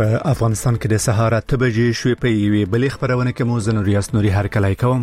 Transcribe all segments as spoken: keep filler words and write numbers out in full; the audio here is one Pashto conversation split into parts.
په افغانستان کې د سهار اته بجې شوې په یوې بلې خبرونه کې مو زه نوریاس نوري هرکلی کوم.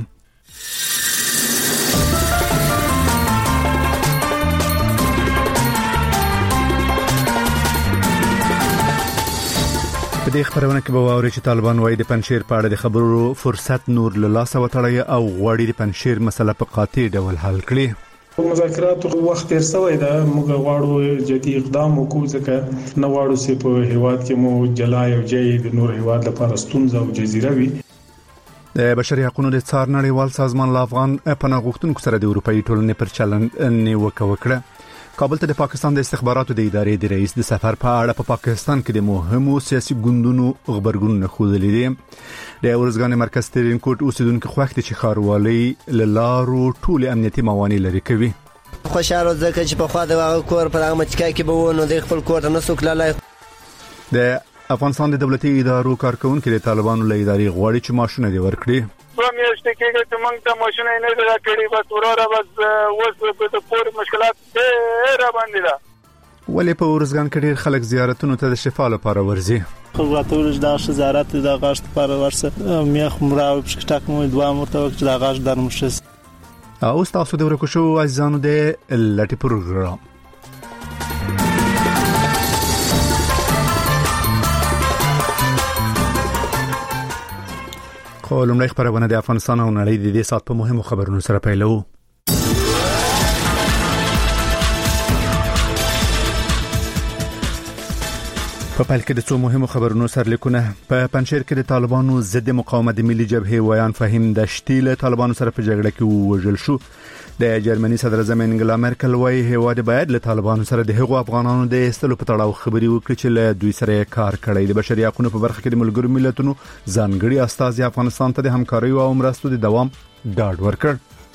په دې خبرونه کې به واورئ چې طالبان وايي د پنځشیر په اړه د خبرو فرصت نور له لاسه وتړي او غواړي د پنځشیر مسله په قاطع ډول حل کړي. مذاکرات وخت تیر شوی دا موږ غواړو جدي اقدام وکړو ځکه نه غواړو چې په هیواد کې مو جلای او جای د نور هیواد لپاره ستونزه او جزیره وي. د بشري حقوقو د څار نړیوال سازمان له افغان پناه غوښتونکو سره د اروپאי ټولنې پر چلند نیوکه وکړه. کابل ته د پاکستان د استخباراتو د ادارې د رئیس د سفر په اړه په پاکستان کې د مهمو سیاسي ګوندونو خبرګونونه خوذلې دي. د ورزګان مرکز ترین کوټ اوسیدونکو خوښ دي چې ښاروالۍ له لارو ټول امنیتي موانع لري کوي. خوشاله ځکه چې په خوا د واغ کور پر هغه مچکای کې به ونه د خپل کور نه سوک لالای. د افغانستان د دولتي ادارو کارکونکو د طالبانو له ادارې غواړي چې ماشونه دي ورکړي. میاشتې کېږي چې موږ ته ماشونه نه دا کړي بس وراره بس اوس په پور مشکلات ډېر باندې ده. ولې په ورزګان کې ډېر خلک زیارتونو ته د شفا لپاره ورځي؟ خو راټول د زیارت د غاښ لپاره ورسه میخ مراو پښکټک مو دوه مرته وخت د غاښ درمشس. او تاسو د ورکو شو عزیزانو د لټي پروګرام خو لومړی خبرونه د افغانستان او نړۍ د دې سات په مهمو خبرونو سره پیلو. په پیل کې د څو مهمو خبرونو سرلیکونه. په پنځشیر کې د طالبانو ضد مقاومت ملي جبهه ویان فهیم دشتي له طالبانو سره په جګړه کې وژل شو. د جرمني صدر اعظم انګلا مرکل وايي هیواد باید له طالبانو سره د هغو افغانانو د استلو په تړاو خبري وکړي چې له دوی سره کار کړي. د بشري حقوقو په برخه کې د ملګرو ملتونو ځانګړي استازي افغانستان ته د همکاري او مرستو د دوام ډاډ ورکړ.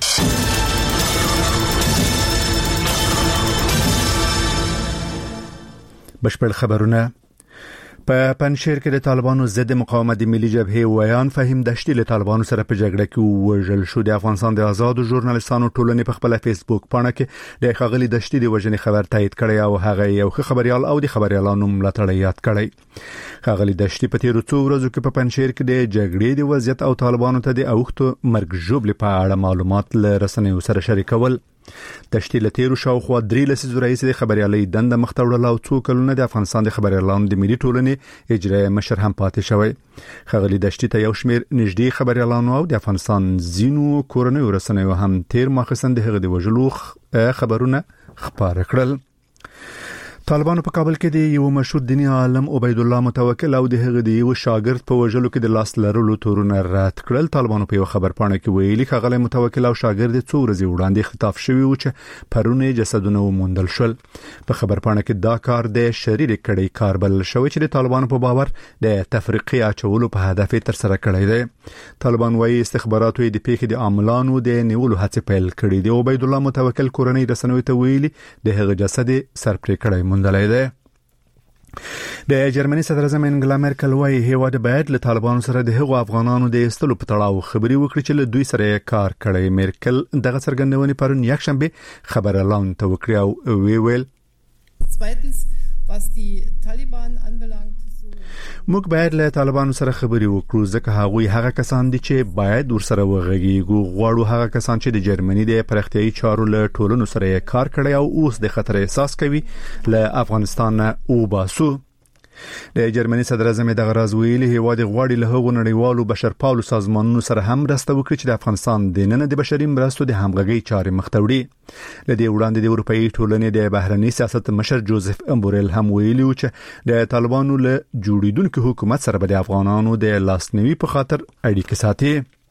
بشپړ خبرونه. په پنځشیر کې د طالبانو ضد مقاومت ملي جبهه ویان فهیم دشتي له طالبانو سره په جګړه کې وژل شو. د افغانستان د آزادو ژورنالیستانو ټولنې په خپل فیسبوک پاڼه کې د خغلی دشتي د وژنې خبر تایید کړی او هغه یو خبريال او د خبريالانو ملاتړ یاد کړی. خغلی دشتي په تیر څو ورځو کې په پنځشیر کې د جګړې د وضعیت او طالبانو ته د اوښتو مرګ ژوبل په اړه معلومات له رسنیو سره شریکول. دشتي له تیرو شاوخوا درې لسیزو رئیس د خبريالۍ دنده مخ ته وړل او څو کلونه د افغانستان د خبريالانو د ملي ټولنې اجرایي مشر هم پاتې شوی. خغلی دشتي ته یو شمیر نږدې خبريالانو او د افغانستان زینو کورنۍ رسنیو هم تیر ماخصن د هغه د وژلو خبرونه خبره کړل. طالبانو په کابل کې د یو مشهور دینی عالم عبید الله متوکل او د هغه د یو شاګرد په وژلو کې د لاس لرلو تورونه رد کړل. طالبانو په یو خبر پاڼه کې ویلي خغلی متوکل او شاګرد څو ورځې وړاندې خطاف شوی و چې پرونه جسدونه وموندل شول. په خبر پاڼه کې دا کار د شریر کړي کار بل شوی چې د طالبانو په باور د تفریقي اچولو په هدف تر سره کړی دی. طالبان وايي استخباراتو د پیښې د عاملانو د نیولو هڅه پیل کړې دي. عبید الله متوکل کورنۍ رسنوي ته ویلي د هغه جسد سرپرې کړی مندلای دی. د جرمني صدر اعظم انګلا مرکل وايي هیواد باید له طالبانو سره د هغو افغانانو د استلو په تړاو خبري وکړي چې له دوی سره کار کړي. مرکل دغه څرګندونې پرون یکشنبه خبر اعلان ته وکړي او وی ویل zweitens was die Taliban anbelangt موږ باید له طالبانو سره خبري وکړو ځکه هغوی هغه کسان دي چې باید ورسره وغږیږو. غواړو هغه کسان چې د جرمني د پرختیايي چارو له ټولنو سره کار کړي او اوس د خطر احساس کوي له افغانستان او باسو. د جرمني صدر اعظم د غراز ویلي هیواد غواړي له هغو نړیوالو بشرپالو سازمانونو سره هم مرسته وکړي چې د افغانستان د نن د بشري مرستو د همغږي چارې مخ ته وړي. لدې وړاندې د اروپאי ټولنې د بهرني سیاست مشر جوزف امبورل هم ویلي و چې د طالبانو له جوړیدونکو حکومت سره به د افغانانو د لاسنیوي په خاطر اړیکې ساتي.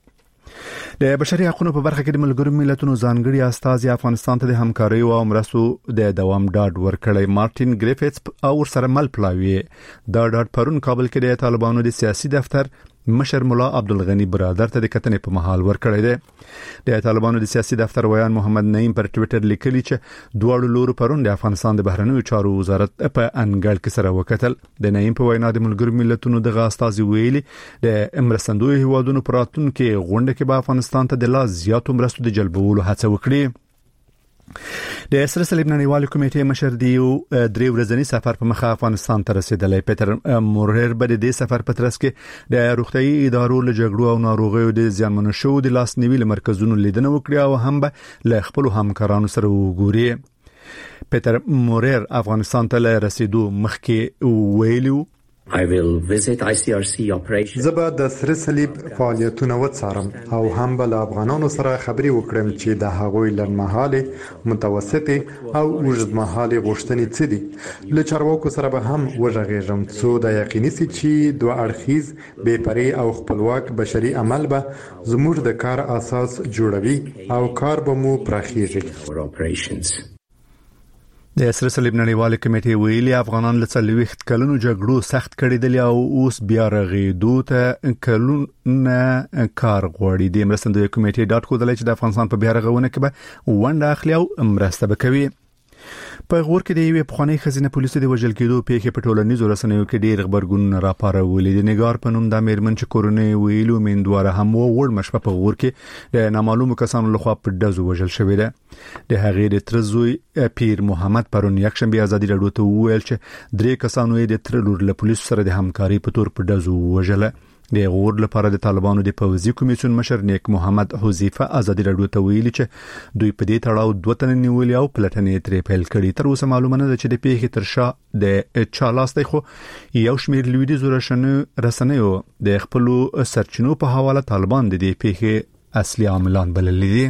د بشري حقوقو په برخه کې د ملګرو ملتونو ځانګړي استازي افغانستان ته د همکاري او مرستو د دوام ډاډ ورکړی. مارټین ګریفټس او سره مل پلاوی دا ډاډ پرون کابل کې د طالبانو د سیاسي دفتر مشر مولا عبدالغنی برادر ته د کتنې په محل ورکړی دی. د طالبانو د سیاسي دفتر ویان محمد نعیم پر ټوئیټر لیکلی چې دواړو لورو پرون د افغانستان د بهرنیو چارو وزارت په انګړ کې سره وکتل. د نعیم په وینا د ملګرو ملتونو د غاستازي ویلي د امرستندوی هیوادونو پراتون کې غونډه کې به افغانستان ته د لا زیاتو مرستو د جلبولو هڅه وکړي. د سره صلیب نړیوال کمیټې مشر دیو درې ورځنی سفر په مخه افغانستان ته رسیدلی. پیټر مورر به د سفر په ترڅ کې د روغتیايي ادارو له جګړو او ناروغیو د زیانمنو شوو د لاسنیوي مرکزونو لیدنه وکړي او هم به له خپل همکارانو سره وګوري. پیټر مورر افغانستان ته له رسیدو مخکې ویلو I will visit I C R C operations. زبا د سره صلیب فعالیتونه وڅارم او هم بل افغانانو سره خبري وکړم چې د هغوی لنمحاله متوسطه او اوږدمحاله غوښتنې څه دي. له چارواکو سره به هم وژغېږم څو د یقیني سي چې دوه اړخیز بې پرې او خپلواک بشري عمل به زموږ د کار اساس جوړوي او کار به مو پراخیږي. د سره صلیب نړیوال کمیټې ویلي افغانان له څلوېښت کلونو جګړو سخت کړي دي او اوس بیا رغېدو ته کلونه کار غواړي. د مرستندوی کمیټې ډاټ کودلای چې د افغانستان په بیا رغونه کې به ونډه اخلي او مرسته وکوي. په غور کې د یوې پخوانۍ خزینه پولیسو د وژل کېدو پیښې په ټولنیزو رسنیو کې ډېر خبرګونونه راپارولي. د نګار په نوم د میرمن چې کورنۍ ویلو میندواره هم وړ مشپه په غور کې د نامعلومو کسانو لخوا په ډزو وژل شوې ده. د هغې د تر زوی پیر محمد پرون یکشنبه ازادي راډیو ته وویل چې درې کسانو یې د تر لور له پولیسو سره د همکاري په تور په ډزو وژل. د غور لپاره د طالبانو د پوځي کمیسیون مشر نیک محمد حذیفه ازادي راډیو ته ویلي چې دوی په دې تړاو دوه تن نیولي او پلټنې ترې پیل کړي. تر اوسه معلومه نه ده چې د پیښې تر شا د چا لاس دی، خو یو شمېر لویدیځو رسنیو د خپلو سرچینو په حواله طالبان د دې پیښې اصلي عاملان بللي دي.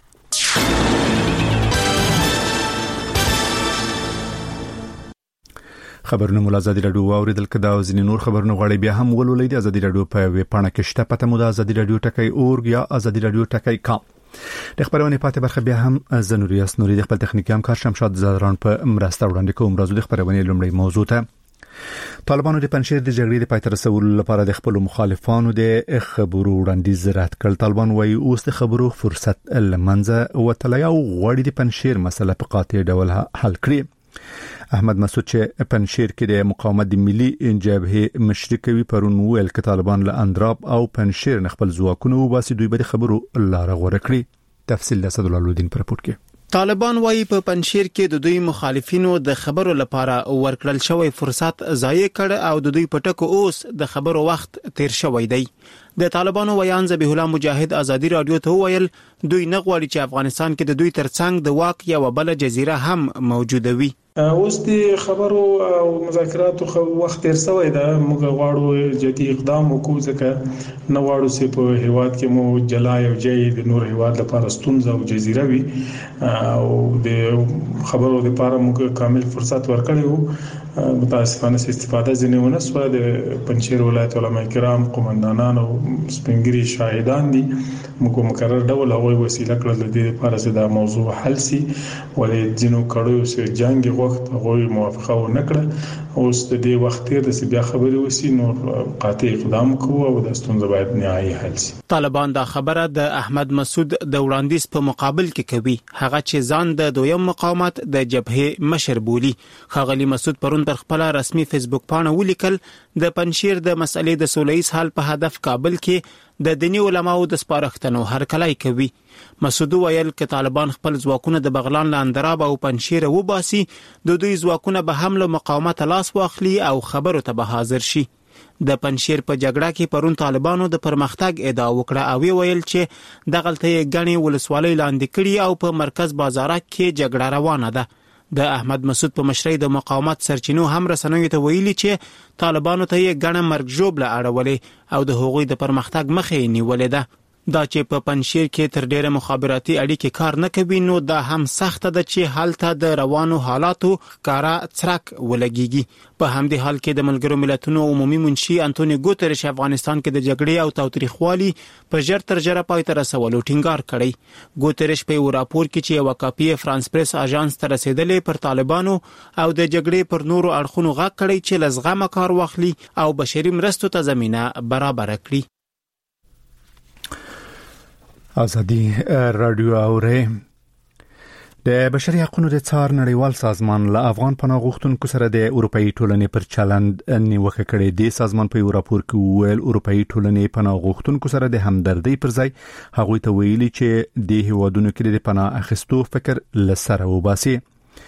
خبرونه مول ازادي راډیو اوریدل کدا او ځینې نور خبرونه غواړي بیا هم ولولئ. د ازادي راډیو په ویب پاڼه کې شته پته مو د ازادي راډیو ټکی اورګ یا ازادي راډیو ټکی کام. د خبرونه پاتې برخه بیا هم زنوري اسنوري د خپل تخنیکی همکار شمشاد زهران په مرسته وړاندې کوم. راځو د خبرونه لومړی موضوع ته. طالبانو د پنځیر د جګړې د پای ته رسولو لپاره د خپل مخالفانو د خبرو وړاندیز رد کړ. طالبان وايي اوس د خبرو فرصت لمنځه وتلی او غواړي د پنځیر مسله په قاطع ډول حل کړي. احمد مسعود چې پنځیر کې د مقاومت د ملي جبهه مشري کوي پرون ویل ک طالبان له اندراب او پنځیر خپل ځواکونه وباسي دوی به خبرو لار غوړه کړي. تفصیل د اسد الله الدین پر رپورت کې. طالبان وايي په پنځیر کې د دوی مخالفینو د خبرو لپاره ورکړل شوی فرصت ضایع کړ او د دوی پټکو اوس د خبرو وخت تیر شوی دی. د طالبانو ویان ذبیح الله مجاهد ازادي راډیو ته ویل دوی نه غواړي چې افغانستان کې د دوی ترڅنګ د واک یا بل جزیره هم موجوده وي. اوس د خبرو او مذاکراتو وخت تیر شوی دا موږ غواړو جدي اقدام وکړو ځکه نه غواړو چې په هیواد کې مو جلای او جای د نور هیواد لپاره ستونزه او جزیره وي او د خبرو لپاره موږ کامل فرصت ورکړی وو. متاسفانه استفاده ځنیونه سو د پنځیر ولایت علماء کرام قومندانان او سپنګری شاهدان دي موږ مقرر ډول هغه وسیله کړل د دې لپاره چې دا موضوع حل سي ولې ځینو کړو چې جنگ وخت هغه موافقه و نکړه. اوس د دې وخت تیر د بیا خبري وسی نور قاطع اقدام کوو او د ستونزې باید نهایي حل سي. طالبان دا خبره د احمد مسعود د وړاندیز په مقابل کې کوي. هغه چې ځان د دویم مقاومت د جبهه مشر بولی. خغلی مسعود پرون پر خپل رسمي فیسبوک پاڼه ولیکل د پنځیر د مسلې د سولهییز حل په هدف کابل کې د دینی علماو د سپارښتنو هرکلی کوي. مسعود ویل ک طالبان خپل ځواکونه د بغلان لاندراب او پنځیر وباسي د دوی ځواکونه به هم له مقاومت لاس واخلي او خبرو ته به حاضر شي. د پنځیر په جګړه کې پرون طالبانو د پرمختګ ادعا وکړه او ویل چې د غلطۍ غني ولسوالۍ لاندې کړي او په مرکز بازارک کې جګړه روانه ده. د احمد مسعود په مشرۍ د مقاومت سرچینو هم رسنوي ته ویلي چې طالبانو ته یې غنه مرګ جوړه اړولې او د هغوی د پرمختګ مخې نیولې ده. دا چې په پنځیر کې تر ډیره مخابراتي اړیکې کار نه کوي نو دا هم سخت ده چې حالت د روانو حالاتو کارا څرک ولګيږي. په همدې حال کې د ملګرو ملتونو عمومي منشي انټونیو ګوتریش افغانستان کې د جګړې او تاوتریخوالي په ژر تر ژره پای ته رسولو ټینګار کړی. ګوتریش په یو راپور کې چې یو کاپی فرانس پریس اژانس ته رسیدلې پر طالبانو او د جګړې پر نورو اړخونو غږ کړی چې لزغمه کار واخلي او بشري مرستو ته زمينه برابر کړي. ازادي راډیو اوره د بشري حقوقو د څار نړیوال سازمان له افغان پناه غوښتونکو سره د اروپאי ټولنې پر چلند نیوکه کړې. د سازمان په یو راپور کې ویل اروپאי ټولنې پناه غوښتونکو سره د همدردۍ پر ځای هغوی ته ویلي چې د هیوادونو کې د پناه اخیستو فکر لسره وباسي.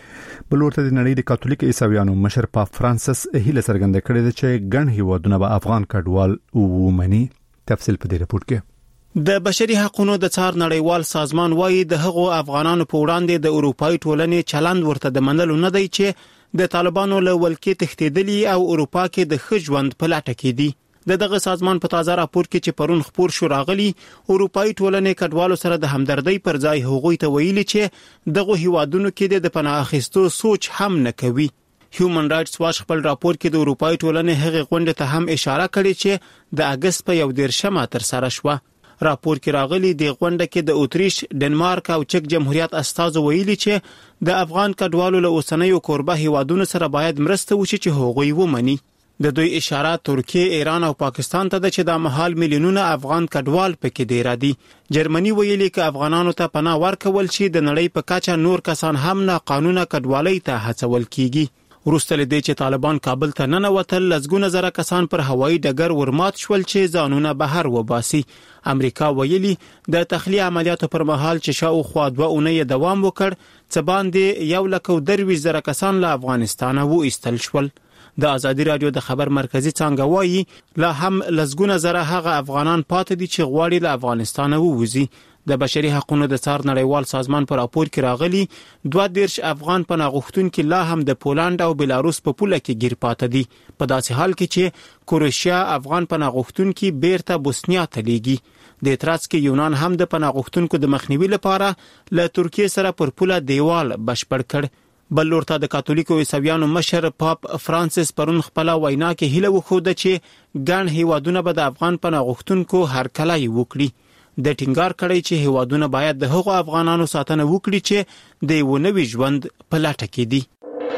بلورته د نړۍ د کاتولیک عیسویانو مشر پاپ فرانسیس هیله څرګنده کړې ده چې ګڼ هیوادونه به افغان کډوال ومني. تفصیل په دې راپور کې. د بشري حقوقو د څار نړیوال سازمان وايي د هغو افغانانو په وړاندې د اروپאי ټولنې چلند ورته د منلو نه دی چې د طالبانو له ولکې تښتېدلي او اروپا کې د ښه ژوند په لټه کې دي. د دغه سازمان په تازه راپور کې چې پرون خپور شو راغلي اروپאי ټولنې کډوالو سره د همدردۍ پر ځای هغوی ته ویلي چې دغه هیوادونو کې د پناه اخیستو سوچ هم نه کوي. هیومن رائټس واچ خپل راپور کې د اروپאי ټولنې هغه غونډه ته هم اشاره کړې چې د اگست په یو دیرشمه تر سره شوه. راپور کې راغلي د غونډه کې د اتریش، ډنمارک او چک جمهوریت استازو ویلي چې د افغان کډوالو له اوسنیو کوربه هیوادونو سره باید مرسته وشي چې هغوی ومني. د دوی اشاره ترکیه، ایران او پاکستان ته ده چې د مهال میلیونونه افغان کډوال پکې ډیر دي. جرمني ویلي چې افغانانو ته پناه ورکول شي د نړۍ په کچه نور کسان هم نه قانوني کډوالۍ ته هڅول کیږي. وروسته لدې چې طالبان کابل ته ننوتل لزګونه زره کسان پر هوایي ډګر ورمات شول چې ځانونه بهر وباسي. امریکا ویلي د تخلیه عملیاتو پر مهال چې شاوخوا دوه اونۍ دوام وکړ څه باندې یو لک او درویش زره کسان له افغانستان و ایستل شول. د ازادي رادیو د خبر مرکزی څنګه وایي لا هم لزګونه زره هغه افغانان پاتې دي چې غواړي له افغانستان ووځي. د بشري حقوقو د څار نړیوال سازمان پر راپور کې راغلي دوه دیرش افغان پناه غوښتونکي لا هم د پولند او بلاروس په پوله کې گیر پاتې دي. په داسې حال کې چې کروشیا افغان پناه غوښتونکي بیرته بوسنیا ته لیږي. د اعتراض کې یونان هم د پناه غوښتونکو د مخنیوي لپاره له ترکیه سره پر پوله دیوال بشپړ کړ. بل لورته د کاتولیکو عیسویانو مشر پاپ فرانسیس پرون خپل وینا کې هیله وښوده چې ګڼ هیوادونه به د افغان پناه غوښتونکو هرکلی وکړي. د ټینګار کړی چې هیوادونه باید د هغو افغانانو ساتنه وکړي چې د یو نوي ژوند په لټه کې دي.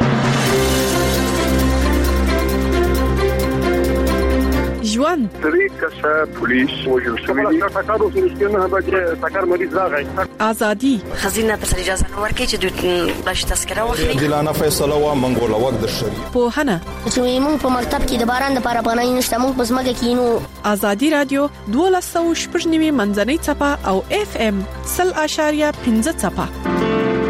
ژوند درې کسه پولیس وژل شوي دي. ټاکر اوس نشته به ټاکر مریض راغی. ازادي خزینه پر اجازه نه ورکړي چې دوی باش تذکره واخلي. دلانه فیصله و منګول وخت د شری په هنه چې موږ په مکتب کې د باران لپاره پناه نشته موږ په زمګه کې نو. ازادي رادیو دوه سوه شپږ نیمه منځنۍ چپه او اف ام صفر اشاریه پنځه چپه.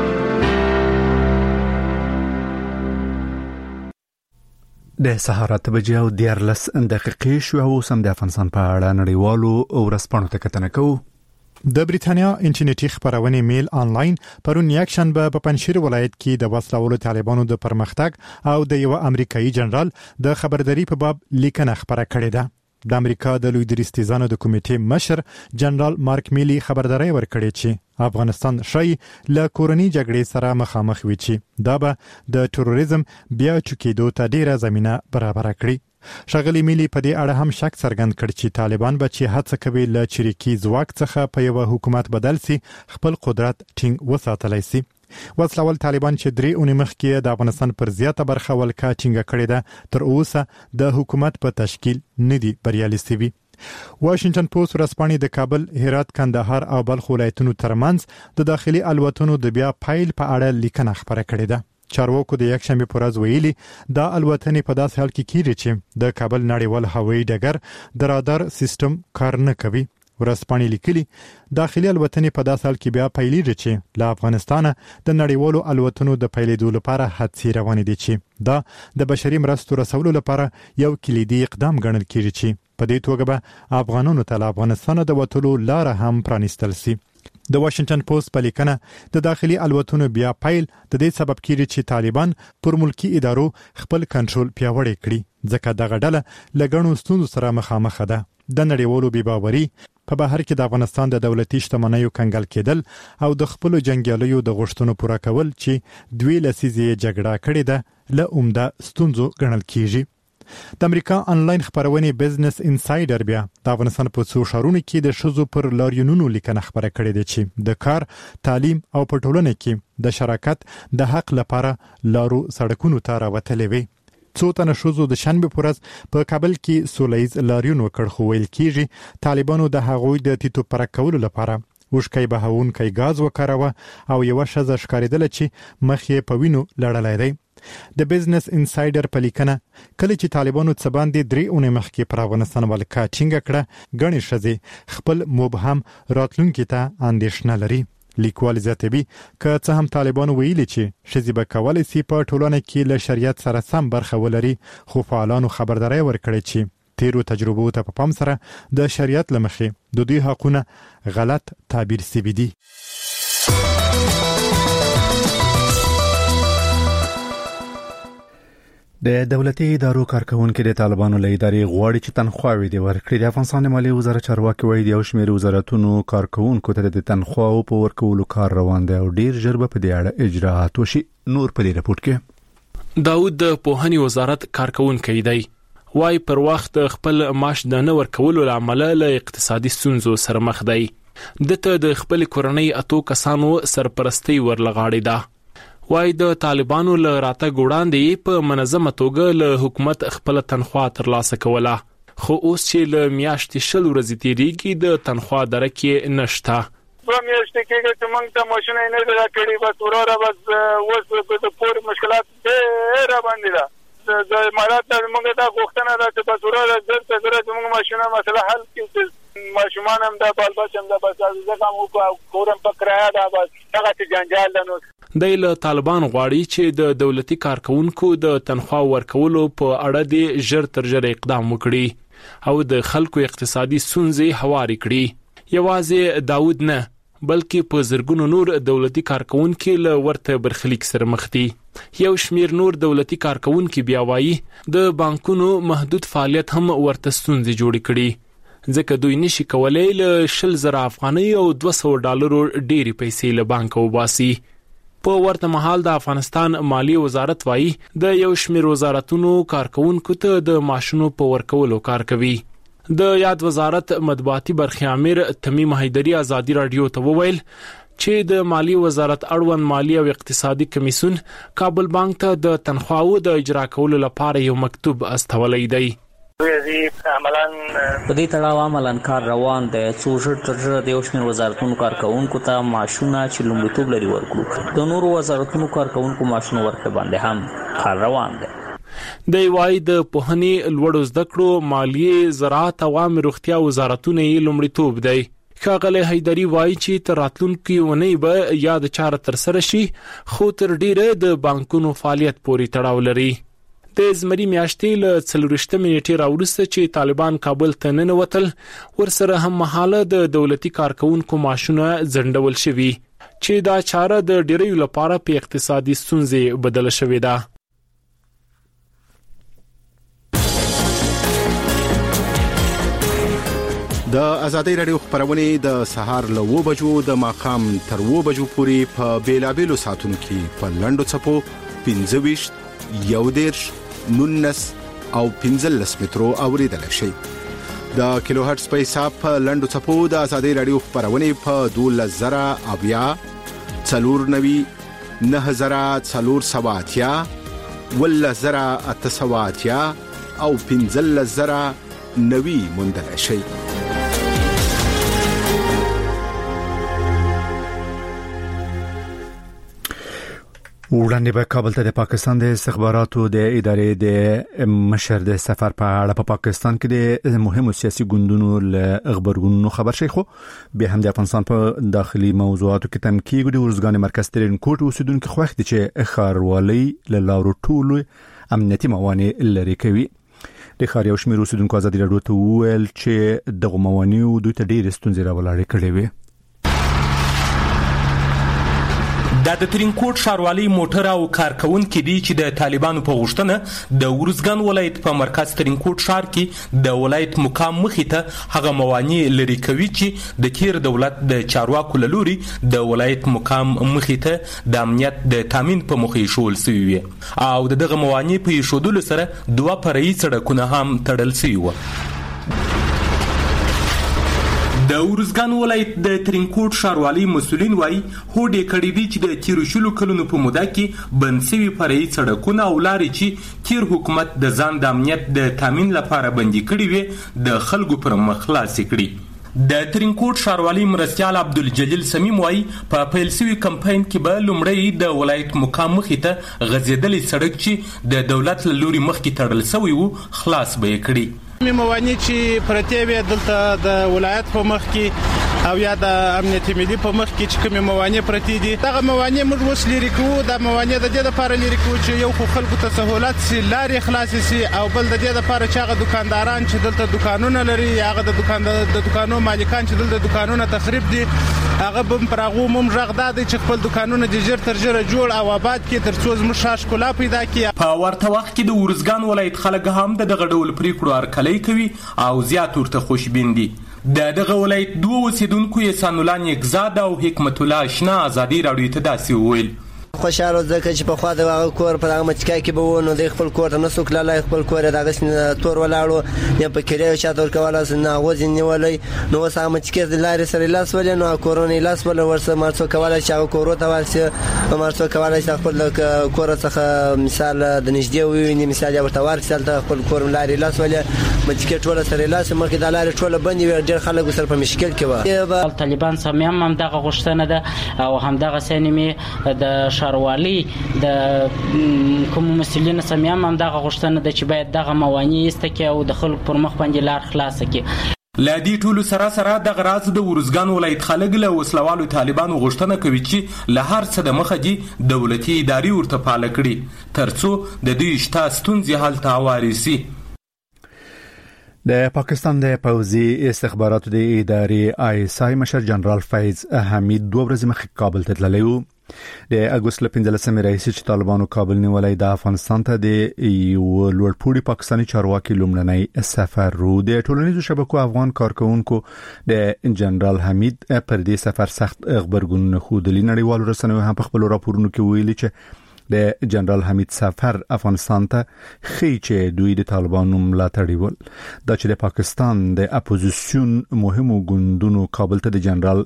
د سهار اته بجې او دیارلس دقیقې شو او سم د افغانستان په اړه نړیوالو او رسپانو ته کتنه کوو. د بریتانیا انټرنیټي خبرونه میل آنلاین پرون یک شنبه په پنځشیر ولایت کې د وسلوالو طالبانو د پرمختګ او د یو امریکایي جنرال د خبرداري په باب لیکنه خبره کړې ده. د امریکا د لوی درستیزانو د کمیټې مشر جنرال مارک میلی خبرداري ورکړې چې افغانستان شای له کورنۍ جګړې سره مخامخ وي چې دا به د تروریزم بیا چکیدو ته ډیره زمينه برابر کړي. شغلی میلی په دې اړه هم شک څرګند کړ چې طالبان به چې هڅه کوي له چریکي ځواک څخه په یو حکومت بدل سي خپل قدرت ټینګ وساتلای سي. وسلوال طالبان چې درې اونۍ مخکې د افغانستان پر زیاته برخه ولکه ټینګه کړې ده تر اوسه د حکومت په تشکیل نه دي بریالي سوي. واشنگټن پوسټ ورځپاڼې د کابل، هرات، کندهار او بلخ ولایتونو ترمنځ د داخلي الوتنو د بیا پایل په اړه لیکنه خبره کړې ده. چارواکو د یک شنبه پر ورځ ویلي دا الوتنې په داسې حال کې کیږي چې د کابل نړیوال هوایي ډګر د رادار سیستم کار نه کوي. ورځپاڼې لیکلي داخلي الوتنې په داسې حال کې بیا پیلېږي چې له افغانستانه د نړیوالو الوتنو د پیلېدو لپاره هڅې روانې دي چې دا د بشري مرستو رسولو لپاره یو کلیدي اقدام ګڼل کېږي چې په دې توګه به افغانانو ته له افغانستانه د وټولو لار هم پرانیستل شي. د واشنگټن پوسټ په لیکنه د داخلي الوتنو بیا پیل د دې سبب کېږي چې طالبان پر ملکی ادارو خپل کنټرول پیاوړی کړي ځکه دغه ډله لګڼو ستونزو سره مخامخ ده. د نړیوالو بیباوري په بهر کې د افغانستان د دولتي شتمنیو کنګل کېدل او د خپل جنگیالیو د غوښتنو پوره کول چې دوی لسیزې جګړه کړې ده له عمده ستونزو ګڼل کیږي. د امریکا انلاین خبرونه بزنس انسایډر بیا د افغانستان په څو ښارونو کې د شذو پر لاریونونو لیکنه خبره کړې ده چې د کار، تعلیم او په ټولنه کې د شراکت د حق لپاره لارو سړکونو ته راوتلې وي. څو تنه شذو د شنبه پر ورځ په کابل کې سولېز لاریون وکړ خو ویل کېږي طالبانو د هغوی د تیتو پر کولو لپاره وشکای بهونکي غاز وکاروه او یو شزه ښکارېدل چې مخ یې په وینو لړلای دی. د بزنس انسایډر په لیکنه کله چې طالبانو څه باندې درې اونۍ مخکې پر افغانستان ولکه ټینګه کړه ګڼې ښځې خپل مبهم راتلونکي ته اندېښنه لري. لیکوال زیاتوي که څه هم طالبانو ویلي چې ښځې به کولی سي په ټولنه کې له شریعت سره سم برخه ولري، خو فعالانو خبرداری ورکړې چې تیرو تجربو ته په پام سره د شریعت له مخې د دوی حقونه غلط تعبیر سوي دي. د دولتي ادارو کارکونکو د طالبانو له ادارې غواړي چې تنخواوې دي ورکړي. د افغانستان مالي وزارت چارواکي وایي د یو شمېر وزارتونو کارکونکو ته د تنخواو په ورکولو کار روان دی او ډیر ژر به په دې اړه اجراءات وشي. نور په دې رپورټ کې داود د پوهنې وزارت کارکونکو دی وای پر وخت خپل معاش د نه ورکولو لامل له اقتصادي ستونزو سره مخ دی. دته د خپل کورنۍ اتو کسانو سرپرستی ورلغاړي ده. وای د طالبانو له راته ګوړاندې په منظمه توګه له حکومت خپل تنخوا ترلاسه کوله، خو اوس چې له میاشتې شل ورځې تیریږي د تنخوا درکې نشته. په میاشتې کې چې موږ ته ماشونه نه راکړي بس وراره بس اوس په پور مشکلات ډېر باندې ده. د امارات د موږ ته غوښتنه ده چې په وراره درته درته موږ ماشونه مسله حل کړي. ماشومان هم د بال بچم د بس ځکه موږ کورم په کرایه ده بس هغه چې جنجال ده. نو د طالبان غواړي چې د دولتي کارکونکو د تنخوا ورکولو په اړه د ژر تر ژره اقدام وکړي او د خلکو اقتصادي ستونزې هواري کړي. یوازې داود نه بلکې په زرګونو نور دولتي کارکونکو له ورته برخلیک سره مخ دي. یو شمیر نور دولتي کارکونکو بیا وایي د بانکونو محدود فعالیت هم ورته ستونزې جوړ کړي، ځکه دوی نشي کولای له شل زره افغانۍ او دوه سوه ډالرو ډېری پیسې له بانک وباسي. په ورته مهال د افغانستان مالی وزارت وایي د یو شمیر وزارتونو کارکونکو ته د معاشونو په ورکولو کار کوي. د یاد وزارت مطبوعاتي برخې امیر تمیم حیدری ازادي رادیو ته وویل چې د مالی وزارت اړوند مالی او اقتصادي کمیسیون کابل بانک ته د تنخواو د اجرا کولو لپاره یو مکتوب استولی دی. عملاً په دې تړاو عملاً کار روان دی څو ژر تر ژره د یو شمېر وزارتونو کارکونکو ته معاشونه چې لومړیتوب لري ورکړو. د نورو وزارتونو کارکونکو معاشونه ورکړه باندې هم کار روان دی. د وای د پوهنې لوړو زده کړو مالیې زراعت او عامه روغتیا وزارتونه یې لومړیتوب دی. ښاغلی حیدری وایي چې تر راتلونکي اونۍ به یاد چاره ترسره شي، خو تر ډیره د بانکونو فعالیت پورې تړاو لري. د زمري میاشتې له څلورویشتمې نیټې راوروسته چې طالبان کابل ته ننوتل ورسره هم مهاله د دولتي کارکونکو معاشونه ځنډول شوي چې دا چاره د ډیریو لپاره په اقتصادي ستونزې بدله شوې ده. د ازادي رادیو خبرونه د سهار له اوه بجو د ماښام تر اوه بجو پورې په بیلابېلو ساعتونو کې په لنډو څپو پنځه ویشت یو دېرش نونس او پنځلس مترو اوریدل شي. د کیلو هرتز په حساب په لنډو څپو د ازادي رادیو خبرونه په دولس زره اویا څلور نوي نه زره څلور سوه اتیا ولس زره اته سوه اتیا او پنځلس زره نوي موندل شي. وړاندې به کابل ته د پاکستان د استخباراتو د ادارې د مشر د سفر په اړه په پاکستان کې د مهمو سیاسي ګوندونو له خبرګونونو خبر شي، خو به هم د افغانستان په داخلي موضوعاتو کې تنقید د ورزګان مرکز ترین کوټ اوسیدونکو خوښ دي چې ښاروالۍ له لارو ټولو امنیتي موانع لري کوي. د ښار یو شمېر اوسیدونکو ازادي رادیو ته وویل چې دغه موانع دوی ته ډېرې ستونزې راولاړې کړې وي. دا د ترینکوټ ښاروالۍ موټر او کارکونکي دي چې د طالبانو په غوښتنه د ورزګان ولایت په مرکز ترینکوټ ښار کې د ولایت مقام مخې ته هغه موانع لري کوي چې د تیر دولت د چارواکو له لوري د ولایت مقام مخې ته د امنیت د تامین په موخه ایښودل شوي وي او د دغه موانع په ایښودلو سره دوه فرعي سړکونه هم تړل شوي وو. د ورزګان ولایت د ترینکوټ ښاروالۍ مسؤلین وایي هوډې کړې دي چې د تیرو شلو کلونو په موده کې بند شوي فرعي سړکونه او لارې چې تیر حکومت د ځان د امنیت د تامین لپاره بندي کړي وي د خلکو پر مخ خلاصې کړي. د ترینکوټ ښاروالي مرستیال عبدالجلیل سمیم وایي په پیل شوي کمپاین کې به لومړی د ولایت مقام مخې ته غځېدلی سړک چې د دولت له لوري مخکې تړل شوی و خلاص به یې کړي. موانع چې پرتې وي دلته د ولایت په مخ کې او یا د امنیت ملي په مخ کې چې کوم موانع پرتې دي دغه موانع موږ اوس لري کوو. د موانع د دې لپاره لري کوو چې یو خو خلکو ته سہولت سي لارې خلاص سي او بل د دې لپاره چې هغه دکانداران چې دلته دکانونه لري هغه د دکان د دکانونو مالکان چې دلته دکانونه تخریب دي هغه به پرغو مم رغدا دي چې خپل دکانونه د جیر تر جره جوړ او آباد کې ترڅو زموږ شاش کولا پیدا کړي. په ورته وخت کې د ورزګان ولایت خلک هم د دغه ډول پریکړو هرکلی کوي او زیات ورته خوشبین دي. د دغه ولایت دوه اوسیدونکو احسان الله نیکزاد او حکمت الله اشنا ازادي راډیو ته داسې وویل. خوشاله ځکه چې په خوا د هغه کور په هغه مچکای کې به ونه د خپل کور ته نسو کړلای خپل کور دغه تور ولاړو یا په کړه چا تور کوله نه غوځ نیولای نو سم مچکې د لارې سره لاس ولې نو کورونی لاس ول ورسره مرڅو کوله چې هغه کور ته ورسه مرڅو کوله چې خپل کور څخه مثال د نږدې ویني مثال یا ورته ورسل ته خپل کور لارې لاس ولې مچکې ټوله سره لاس مخکې د لارې ټوله بندي ډېر خلک سره په مشکل کې و. طالبان سمیم هم دغه غوښتنه ده او هم دغه سینمه د ښاروالي د کوم مسلمانانو سمیم هم دغه غوښتنه ده چې باید دغه موانع ایسته کې او د خلکو پر مخ باندې لار خلاص کړي. لادي ټولو سره سره د غراز د ورزګان ولایت خلک له وسلوالو طالبانو غوښتنه کوي چې له هر څه د مخه دي دولتي ادارې ورته پاله کړي ترڅو د دوی شته ستونزې حل ته هواري سي. د پاکستان د پوځي استخباراتو د ادارې آی اس آی مشر جنرال فیض حمید دوه ورځې مخکې کابل ته تللی و. د اګوست لپنځلسمې راهیسې چې طالبانو کابل نیولای د افغانستان ته د یو لوړپوړي پاکستاني چارواکي لومړنی سفر رو د ټولنیزو شبکو افغان کارکونکو د جنرال حمید پر دې سفر سخت خبرګون خودلی نړیوالو رسنیو هم په خپل راپورونو کې ویلي چې د جنرال حمید سفر افغانستان ته خي چې دوی د طالبانو ملاتړي ول دا چې د پاکستان د اپوزیسیون مهمو ګوندونو کابل ته د جنرال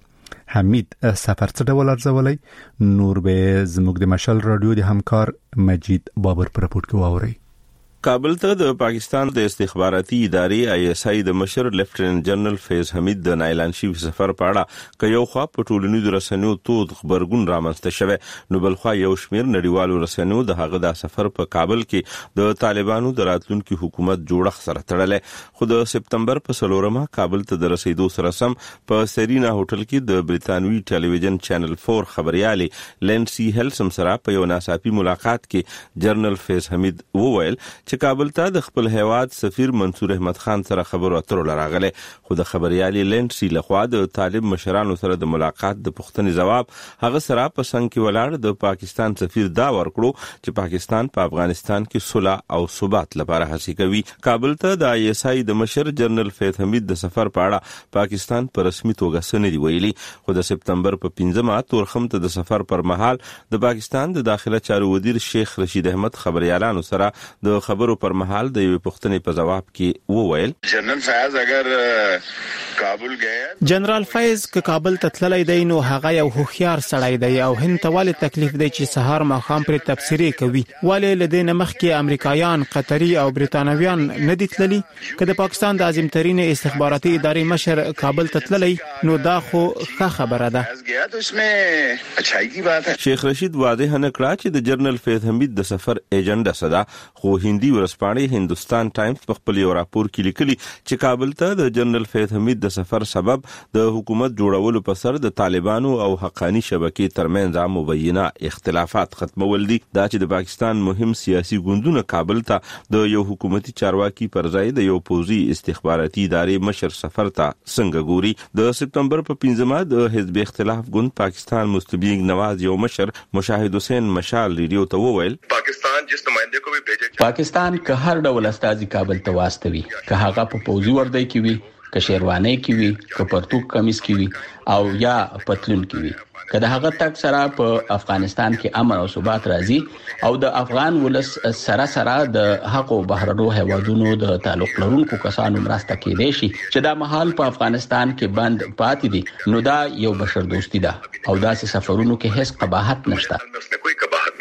حمید سفر څه ډول ارزولای نور به زموږ د مشال رادیو د همکار مجید بابر پر راپورټ کې واوري. کابل ته د پاکستان د استخباراتي ادارې آی اس آی د مشر لیفټیننټ جنرال فیض حمید د اعلان شوی سفر په اړه که یو خوا په ټولنیزو رسنیو تود خبرګون رامنځته شوه نو بل خوا یو شمیر نړیوالو رسنیو د هغه د سفر په کابل کې د طالبانو د راتلونکي حکومت جوړښت سره تړلې. خو د سپتمبر په څلورمه کابل ته د رسیدو سره سم په سرینا هوټل کې د بریتانوي ټلویزیون چینل فور خبريالي لینسي هلسم سره په یو ناڅاپي ملاقات کې جنرال فیض حمید وویل چې کابل ته د خپل هیواد سفیر منصور احمد خان سره خبرو اترو لراغله. خو د خبريالي لینسي لخوا د طالب مشرانو سره د ملاقات د پښتني جواب هغه سره په څنګه کې ولاړ د پاکستان سفیر دا ورکړو چې پاکستان په افغانستان کې صلح او ثبات لپاره هڅه کوي. کابل ته د آی اس آی د مشر جنرال فیض حمید د سفر په اړه پاکستان په رسمي توګه سند دی ویلي. خو د سپتمبر په پنځمه تورخم ته د سفر پر مهال د پاکستان د داخله چارو وزیر شیخ رشید احمد خبريالانو سره د خبرو پر مهال د یو پښتنې په جواب کې وویل جنرال فیض اگر کابل گئے جنرال فیض ک کابل ته تللی دی نو هغه یو هوښیار سړی دی او هند ته ولې تکلیف دی چې سهار ماښام پر تبصری کوي ولې لدین مخکې امریکایان قطري او بریتانویان نه دي تللی که د پاکستان د اعظم ترين استخباراتي ادارې مشر کابل ته تللی نو دا خو ښه خبره ده. شیخ رشید واضح نه کړ چې د جنرال فیض حمید د سفر ایجنډا صدا خو هندي ورسپانې هندستان ټایمز په خپل یو راپور کې لیکلي چې کابل ته د جنرال فیض حمید د سفر سبب د حکومت جوړولو په سر د طالبانو او حقانی شبکې ترمنځ مبینه اختلافات ختمول دي. دا چې د پاکستان مهم سیاسي ګوندونه کابل ته د یو حکومتي چارواکي پر ځای د یو پوزي استخباراتي ادارې مشر سفر ته څنګه ګوري. د سپتمبر په پنځمه د حزب اختلاف ګوند پاکستان مسلم لیگ نواز یو مشر مشاهد حسین مشال ریډیو ته وویل پاکستان جس نمائندے کو بھی بھیجے پاکستان که هر ډول استازي کابل ته واستوي که هغه په پوزي وردی کې وي که شیروانی کې وي که پرتوک کمیس کې وي او یا پتلون کې وي که د هغه تک سره په افغانستان کې امن او ثبات راځي او د افغان ولس سره سره د حق او بهرنو هیوادونو د تعلق لرونکو کسانو مرسته کېدای شي چې دا مهال په افغانستان کې بند پاتې دي نو دا یو بشر دوستی ده او داسې سفرونو کې هیڅ قباحت نشته.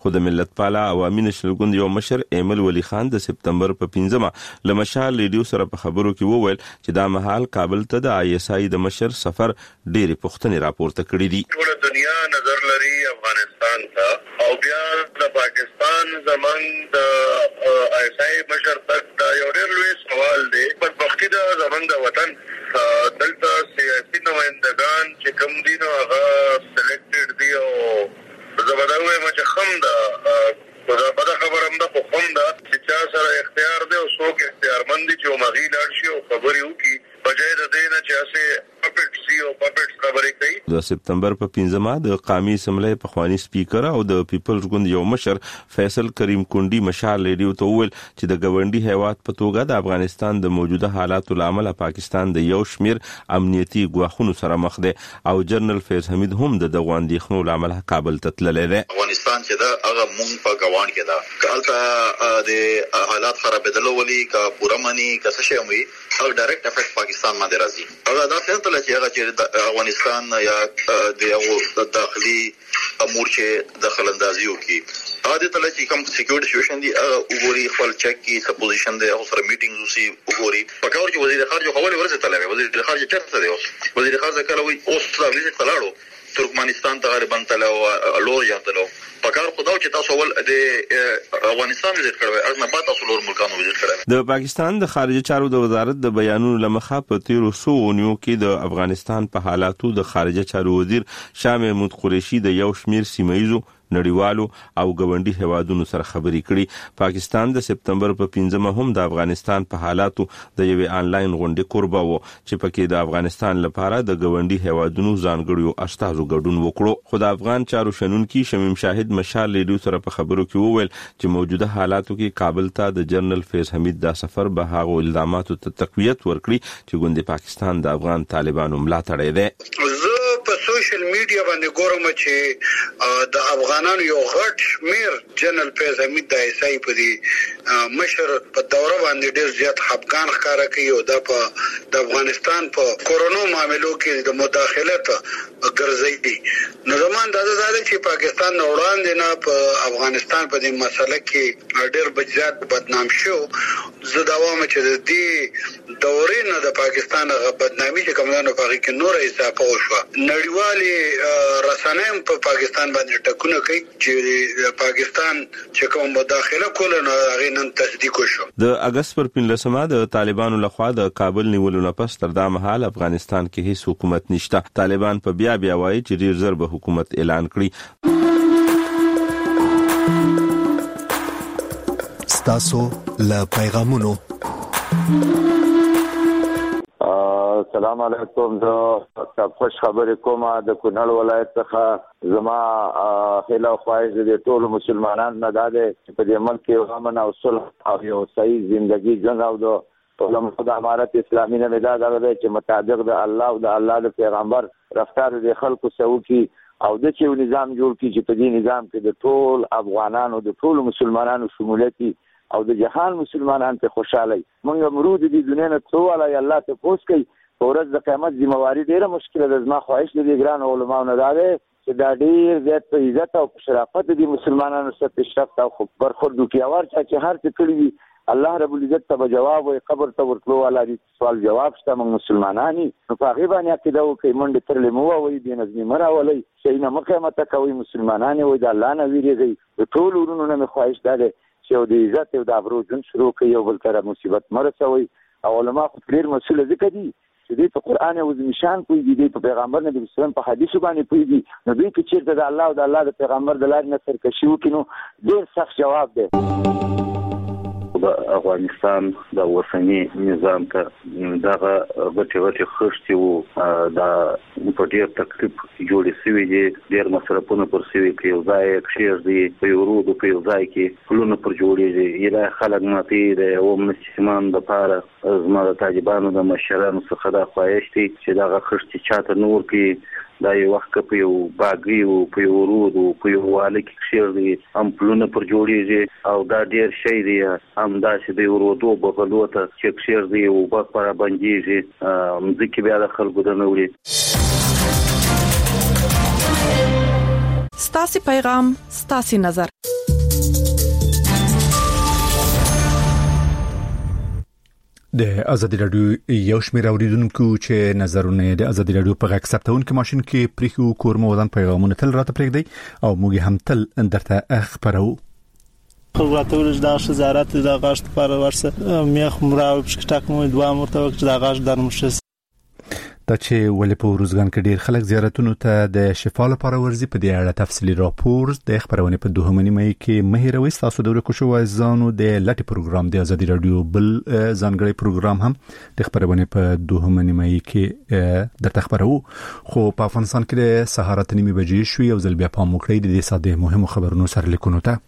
خو د ملت پالا عوامي نشنل ګوند یو مشر ایمل ولی خان د سپتمبر په پنځمه لمشال ریډیو سره په خبرو کې وویل چې دا مهال کابل ته د آی اس آی د مشر سفر ډېری پوښتنې راپورته کړې دي. ټول دنیا نظر لري افغانستان ته او بیا د پاکستان زمنګ د آی اس آی مشر تک دا یو ډېر لوی سوال دی. په وخت د زمنګ د وطن دلته سیاسي نمائندگان چې کوم دي نو هغه سلیکټډ دي او زبردوي مچ خم دا دا په خبره هم د خو خم دا چې چا سره اختیار دی او څوک اختیارمند دي چې مغی لاړ شي او خبرې وکړي بجای د دې نه چې اسه پپټ سی او پپټ خبرې کوي. د سپتمبر په پنځمه د قومي اسمبلی پخوانی سپیکر او د پیپلز ګوند یو مشر فیصل کریم کونډي مشال ریډیو ته وویل چې د ګوندي هیواد په توګه د افغانستان د موجوده حالاتو لامل پاکستان د یو شمیر امنیتي ګواښونو سره مخ دی او جنرال فیض حمید هم د دغه اندېښنو لامل کابل ته تللی دی. افغانستان چې دا هغه مونږ په ګوان کې دا کالته د حالات خرابېدل ولي کا پوره منی کا څه شي وي او ډایرکټ افیکټ پاکستان باندې راځي. هغه دا څنګه تل چې هغه چې افغانستان یا د داخلي امور چې دخل اندازي وکي هغه تل چې کوم سکیورټي سچويشن دی وګوري خپل چک کی سپوزیشن دی او سره میټینګز وسی وګوري پکاور چې وزیر خارجه خبرې ورسې تلوي وزیر خارجه چرته دی وزیر خارجه کله وي اوس د ویزټ تلاړو ترکمنستان ته غربن تلو لور یاتلو پکار خداو چې تاسو ول د افغانستان وزیر کړو از نه پات تاسو لور ملکانو وزیر کړو. د پاکستان د خارجه چارو د وزارت د بیانونو لمخه په تیرو سو اونیو کې د افغانستان په حالاتو د خارجه چارو وزیر شاه محمود قریشي د یو شمیر سیمایزو نړیوالو او ګوندي هوادونو سره خبرې کړي. پاکستان د سپتمبر په پنځمه هم د افغانستان په حالاتو د یو آنلاین غونډې قربا و چې پکې د افغانستان لپاره د ګوندي هوادونو ځانګړیو استازو ګډون وکړو. خو د افغان چارو شنونکي شمیم شاهد مشال ریډیو سره په خبرو کې وویل چې موجوده حالاتو کې کابل ته د جنرال فیض حمید دا سفر به هغه الزاماتو ته تقویت ورکړي چې ګوند پاکستان د افغان طالبانو ملاتړ دی. په سوشل میډیا باندې ګورم چې د افغانانو یو غټ شمیر جنرال فیض حمید د ایسای په دی مشر په دوره باندې ډیر زیات خپګان ښکارا کوي او د د افغانستان په کورونا معاملو کې د مداخلت ګرځي. نو زمون د زاده چې پاکستان نه وړاندې نه په افغانستان په دې مسله کې ډیر بجات بدنام شو. زه دا وایم چې د دې دورې نه د پاکستان غ بدنامي چې کومه په کې نور اضافه وشو. نړیوالې رسنۍ په پاکستان باندې ټکونه کوي چې پاکستان چې کوم مداخله کوله نو هغه نن تصدیق وشو. د اگست پر پنځلسمه د طالبانو لخوا د کابل نیولو نه پس تر دا مهال افغانستان کې هیڅ حکومت نشته. طالبان په بیا بیا وایي چې ډیر زر به حکومت اعلان کړي. ستاسو له پیغامونو السلام علیکم. زه خوش خبرې کوم د کونړ ولایت څخه. زما هیله او خواهش د ټولو مسلمانانو نه ده چې په دې ملک کې امن او صلح او یو صحیح ژوندۍ ژوند او د علماء د امارت اسلامي نه دا ده چې مطابق د الله او د الله د پیغمبر رفتار د خلکو سره وکړي او د چې نظام جوړ کړي چې په دې نظام کې د ټول افغانانو د ټول مسلمانانو شمولیت او د جهان مسلمانان ته خوشاله. موږ امرود دي دنیا نه څو علی الله ته پوس کوي ورځ د قیامت ذمہواری ډیره مشکله ده. زما خواهش دې ګران علماء نه ده چې دا ډیر زیات په عزت او شرافت دي مسلمانانو سره پیشرفت او برخورد وکړي. اور چې هر څه کړی وي الله رب العزت ته جواب وي قبر ته ورتلو والا دي سوال جواب شته. موږ مسلمانانی نو په هغه باندې عقیده وکړو منډه ترلې مو وایي د نظم مراولي شي نه مقامت کوي مسلمانانی وي د الله نه ویریږي. ټول ورونو نه خواهش ده چې د عزت او د ابرو جون شروع کوي او بل تر مصیبت مرسوي. او علماء خو ډیر مسؤل ذکر دي چې دې په قران او د نشان کوي دي په پیغمبر نبی اسلام په حدیث باندې کوي دي. نو دوی چې چیرته د الله او د الله د پیغمبر د لارې نه سرکشي وکړي ډیر سخت جواب دی. د افغانستان د وسنی نظام ته دغه غټي غټي خښتي وو د په ډیر تکلیف جوړې سوي دي. ډیر مصرفونه پر سوي کې یو ځای کښیر دي په یو رود په یو ځای کې پلونه پر جوړېږي. یلا خلک ماتي د یو مسلمان د پاره زما د طالبانو د مشرانو څخه د خواهش دي چې دغه خښتي چاته نور کې دا یو وخت په یو باغي او په یو رود او په یو واله کې کښیر دي هم پلونه پر جوړېږي او دا ډیر شي دي هم دا چې د ورودو په غلوته چې کښیر دي او په پر باندې مځکه بیا د خلکو د نوري. ستاسو پیغام ستاسو نظر. د ازادي رادیو یو شمېر اوریدونکو چې نظرونه د ازادي رادیو په غږ ثبتونکو ماشين کې پریخو کورمو ودان پیغامونه تل راته پرېږدي او موږ هم تل درته خبرو. خبراتورش دا وزارت د غاښ لپاره ورسه میخ مراو پښکټک مو دوه مرتبه چې د غاښ درمشس دا چې ولې په روزګان کې ډیر خلک زیارتونو ته د شفا لپاره ورځي. په دې اړه تفصیلی راپور د خبرونه په دوه نیمه کې مهیروي تاسو د ورکو شو ځانو د لټي پروګرام د ازادي رادیو بل ځانګړي پروګرام هم د خبرونه په دوه نیمه کې د خبرو خو په افغانستان کې د سهار ته نیمه بجې شوې او ځل بیا په موکړې د ساده مهمو خبرونو سره لیکونو ته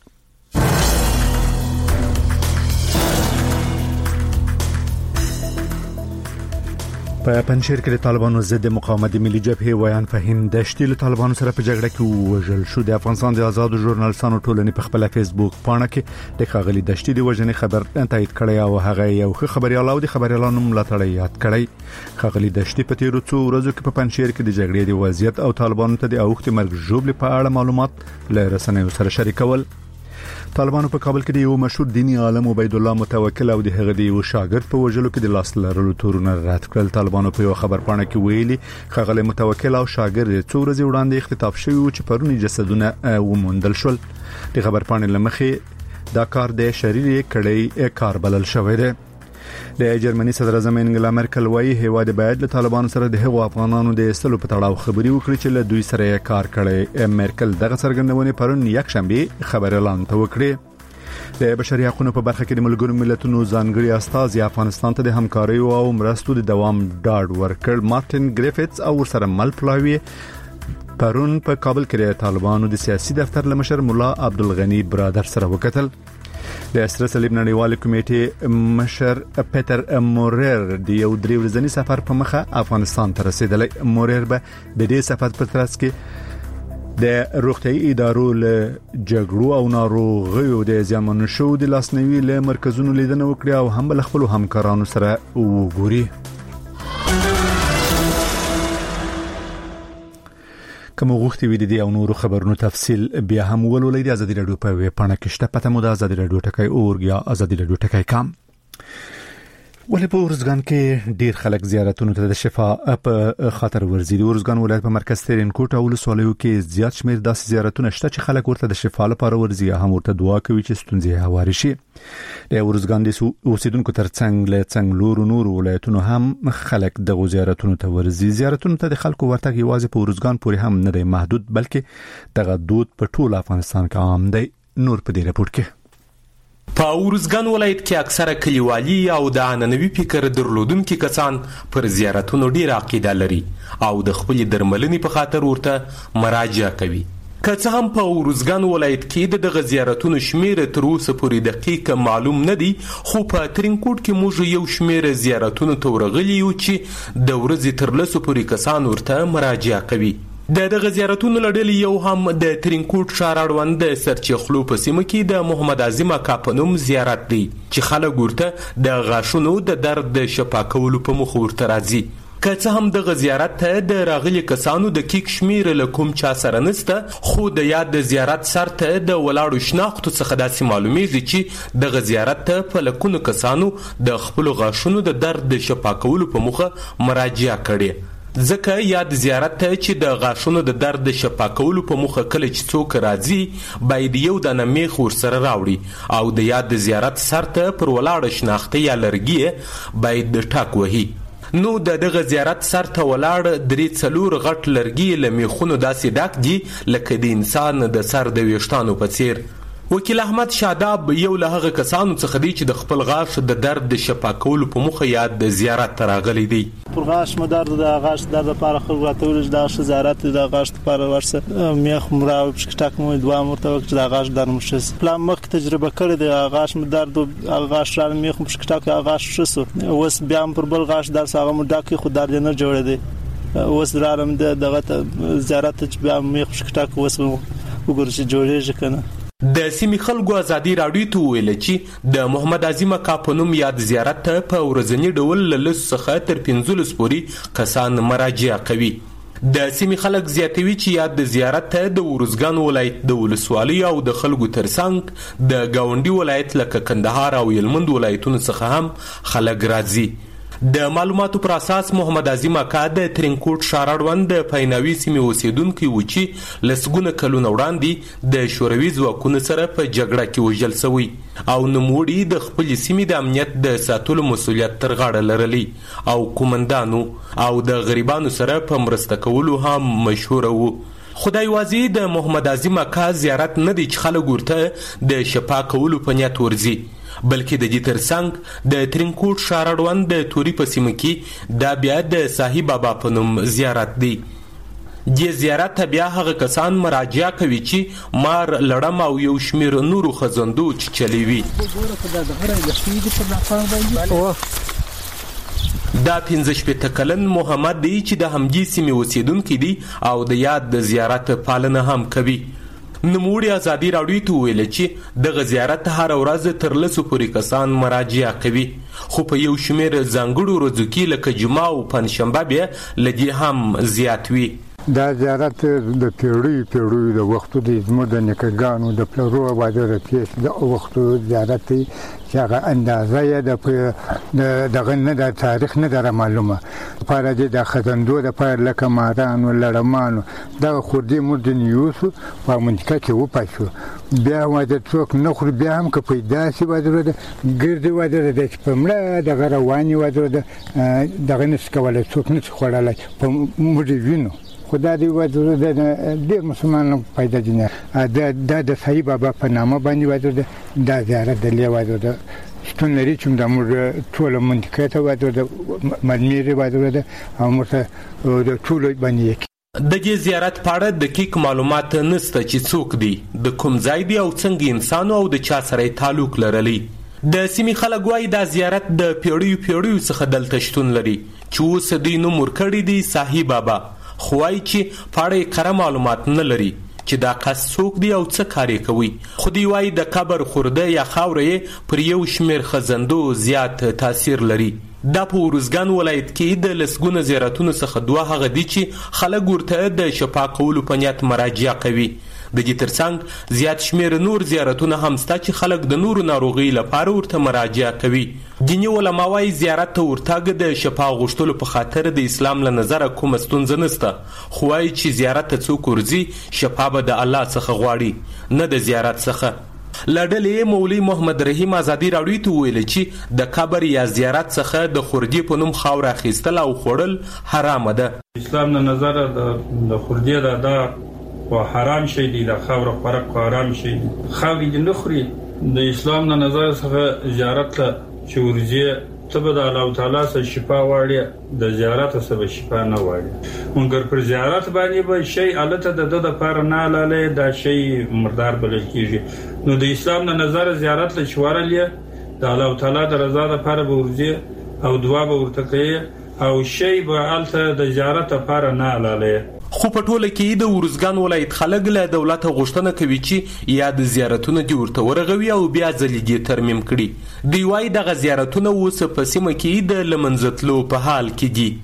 په پنځیر کې د طالبانو ضد مقاومت ملي جبهه ویان فهیم دشتي له طالبانو سره په جګړه کې وژل شو. د افغانستان د آزاد ژورنالستانو ټولنې په خپل فیسبوک پاڼه کې د خاغلی دشتي د وژنې خبر تایید کړی او هغه یو خبريال او د خبريالانو ملاتړ یاد کړی. خاغلی دشتي په تیرو څو ورځو کې په پنځیر کې د جګړې د وضعیت او طالبانو ته د اوخت مرګ جوړ په اړه معلومات له رسنیو سره شریکول. طالبانو په کابل کې د یو مشهور دینی عالم عبید الله متوکل او د هغه د یو شاګرد په وژلو کې د لاس لرلو تورونه رد کړل. طالبانو په یو خبر پاڼه کې ویلي خغل متوکل او شاګرد څو ورځې وړاندې اختطاف شوی او چې پرونی جسدونه وموندل شول. د خبر پاڼې لمخې دا کار د شریری کړي کار بلل شوی دی. د جرمني صدر اعظم انګلا مرکل وايي هیواد باید له طالبانو سره د هغو افغانانو د استلو په تړاو خبري وکړي چې له دوی سره کار کړي. مرکل دغه څرګندونه پرون یک شنبه خبر اعلان وکړي. د بشري حقوقو په برخه کې د ملګرو ملتونو ځانګړي استاذ افغانستان ته د همکاري او مرستو د دوام ډاډ ورکړ. مارټین ګریفټس او سره مل پلاوی پرون په کابل کې د طالبانو د سیاسي دفتر لمشر مولا عبدالغنی برادر سره وکتل. د اسره صلیب نړیوال کمیټې مشر پیټر مورر د یو درې ورځنی سفر په مخه افغانستان ته رسیدلی. مورر به د دې سفر په ترڅ کې د روغتي ادارو له جګړو او ناروغیو د زیانمنو شو د لاسنیوي له مرکزونو لیدنه وکړي او هم بل خپل همکارانو سره وګوري. کوم غوښتي وي د او نورو خبرونو تفصيل بیا هم ولولئ د ازادي رادیو په ویب پاڼه کې شته. پته مو د ازادي رادیو ټکای اورګ یا ازادي رادیو ټکای کام. ولې په ورزګان کې ډیر خلک زیارتونو ته د شفا په خاطر ورزي. د ورزګان ولایت په مرکز ترین کوټ او ولسوالیو کې زیات شمیر داسې زیارتونه شته چې خلک ورته د شفا لپاره ورزي هم ورته دعا کوي چې ستونزې هواري شي. د ورزګان د اوسیدونکو ترڅنګ له څنګه لور نور ولایتونو هم خلک د زیارتونو ته ورزي. زیارتونو ته د خلکو ورتګ یوازې په ورزګان پورې هم نه دی محدود بلکې دغه دود په ټول افغانستان کې عام دی. نور په دې رپورت کې په ورزګان ولایت کې اکثره کلیوالي او د عنعنوي فکر درلودونکو کسان پر زیارتونو ډیر عقیده لري او د خپل درملنې په خاطر ورته مراجعه کوي. که څه هم په ورزګان ولایت کې دغه زیارتونو شمیر تر اوسه پورې دقیق معلوم نه دي خو په ترینکوټ کې موږ یو شمیر زیارتونو ته ورغلي یو چې د ورځې تر لسو پورې کسان ورته مراجعه کوي. د دغه زیارتونو لړل یو هم د ترینکوټ ښار اړوند د سرچخلو په سیمه کې د محمد اعظم اکا په نوم زیارت دی چې خلک ورته د غاښونو د درد د شفا کولو په موخه ورته راځي. که څه هم دغه زیارت ته د راغلي کسانو د کیک شمیر له کوم چا سره نسته خو د یاد د زیارت سر ته د ولاړو شناختو څخه داسې معلومیږي چې دغه زیارت ته په لکونو کسانو د خپل غاښونو د درد د شفا کولو په موخه مراجعه کړې. ځکه یاد زیارت ته چې د غاښونو د درد د شفا کولو په موخه کله چې څوک راځي باید یو دانه میخ ورسره راوړي او د یاد زیارت سر ته پر ولاړه شناخته یا لرګي باید د ټاک وهي. نو د دغه زیارت سر ته ولاړ درې څلور غټ لرګي له میخونو داسې ډک دي لکه د انسان د سر د ویښتانو په څیر. وکیل احمد شاداب یو له هغه کسانو څخه دی چې د خپل غاښ د درد د شفا کولو په موخه یاد د زیارت ته راغلی دی. پر غاښ مو درد د غاښ درد لپاره خو راته ورج د زیارت د غاښ لپاره ورسه میخ مراو پښکټک مو دوه مرتبه چې د غاښ درد مشس پلان مخ تجربه کړې د غاښ مو درد او غاښ را میخ پښکټک غاښ شسو اوس بیا پر بل غاښ در ساغه مو ډاکې خو درد نه جوړې دی. اوس رارم د دغه زیارت چې بیا میخ پښکټک اوس وګورئ چې جوړېږي کنه. د سیمې خلکو ازادي راډیو ته ویل چې د محمد اعظم اکا په نوم یاد زیارت ته په ورځنی ډول له لس څخه تر پنځلس پورې کسان مراجعه کوي. د سیمې خلک زیاتوي چې یاد د زیارت ته د ورزګان ولایت د ولسوالۍ او د خلکو ترڅنګ د گاونډي ولایت لکه کندهار او هلمند ولایتونو څخه هم خلک راځي. د معلوماتو پر اساس محمد عظیم اکا د ترینکوټ ښار اړوند د پایناوي سیمې اوسیدونکي و چې لسګونه کلونه وړاندې د شوروي ځواکونو سره په جګړه کې وژل شوی او نوموړي د خپلې سیمې د امنیت د ساتلو مسؤلیت تر غاړه لرلی او کومندانو او د غریبانو سره په مرسته کولو هم مشهور وو. خدای واځي د محمد عظیم اکا زیارت نه دی چې خلک ورته د شفا کولو په نیت ورځي، بلکې د دې ترڅنګ د ترینکوټ ښار اړوند د توري په سیمه کې دا بیا د صاحب بابا په نوم زیارت دی. دې زیارت ته بیا هغه کسان مراجعه کوي چې مار لړم او یو شمیر نورو خزندو چې چلی وي. دا پنځه شپېته کلن محمد دی چې د همدې سیمې اوسیدونکی دی او د یاد د زیارت پالنه هم کوي. نوموړي ازادي راډیو ته ویل چې دغه زیارت هر ورځ تر لسو پورې کسان مراجعه کوي، خو په یو شمېر ځانګړو ورځو کې لکه جمعه او پنجشنبه بیا له دې هم زیات وي. دا زیارت د پیړیو پیړیو د وختو د زموږ د نیکهګانو د پلرو واده د تېر د وختو زیارت دی چې هغه اندازه یې د دغه نه د تاریخ نه ده معلومه. لپاره د خزندو دپاره لکه مارانو لړمانو دغه خوردې موږ د نیوسو په منطقه کې وپاشو. بیا واده څوک نه خوري، بیا هم که پیدا شي واده ده ګردې واده ده چې په مړه دغه روانې واده ده دغه نشي کولی، څوک نشي خوړلی په موږ وینو. خدا دې واده ده ډېر مسلمانان پیدا دي دا د صحیح بابا په نامه باندې واده ده. دا زیارت د لې واده ده شتون لري چې د موږ ټوله منطقه ته واده ده مدمیر واده ده او موږ د ټولو باندې د دې زیارت په اړه دقیق معلومات نشته چې څوک دی، د کوم ځای دی او څنګه انسان او د چا سره تعلق لرلی. د سیمې خلک وایي دا زیارت د پیړیو پیړیو څخه دلته شتون لري چې اوس دوی نوم ورکړی دی صاحب بابا، خو وایي چې په اړه یې کره معلومات نه لري چې دا کس څوک دی او څه کار یې کوي. خو دوی وایي د قبر خورده یا خاوره یې پر یو شمېر خزندو زیات تاثیر لري. دا په ورزګان ولایت کې د لسګونه زیارتونو څخه دوه هغه دي چې خلک ورته د شفا کولو په نیت مراجعه کوي. د دې ترڅنګ زیات شمیر نور زیارتونه هم شته چې خلک د نورو ناروغي لپاره ورته مراجعه کوي. دیني علما وايي زیارت ته ورتګ د شفا غوښتلو په خاطر د اسلام له نظره کومه ستونزه نشته، خو وايي چې زیارت ته څوک ورځي شفا به د الله څخه غواړي نه د زیارت څخه. لړلې مولوي محمد رحیم ازادي راډیو ته ویل چې د قبر یا زیارت څخه د خردي په نوم خاور اخیستل او خوړل حرام ده. اسلام نه نظر د خردي د دا او حرام شي دي، د خاور خورق حرام شي دي، خاورې دي نه خوري. د اسلام نه نظر څخه زیارت ته چې ورځي ته به د الله تعالی سره شفا واړي، د زیارت سره شفا نه واړي. مونږ پر زیارت باندې به شي الته د د لپاره نه لاله دا شی مردار بلل کیږي. نو د اسلام نه نظر زیارت له شوارلې د الله تعالی د رضا لپاره به ورځي او دعا به ورته کوي او شی به الته د زیارت لپاره نه لاله. خو په ټوله کې د ورزګان ولایت خلک له دولت غوښتنه کوي چې یا د زیارتونو دی ورته ورغوي او بیا ځلې دې ترمیم کړي. دوی وايي دغه زیارتونه اوس په سیمه کې د لمنځتلو په حال کې دي.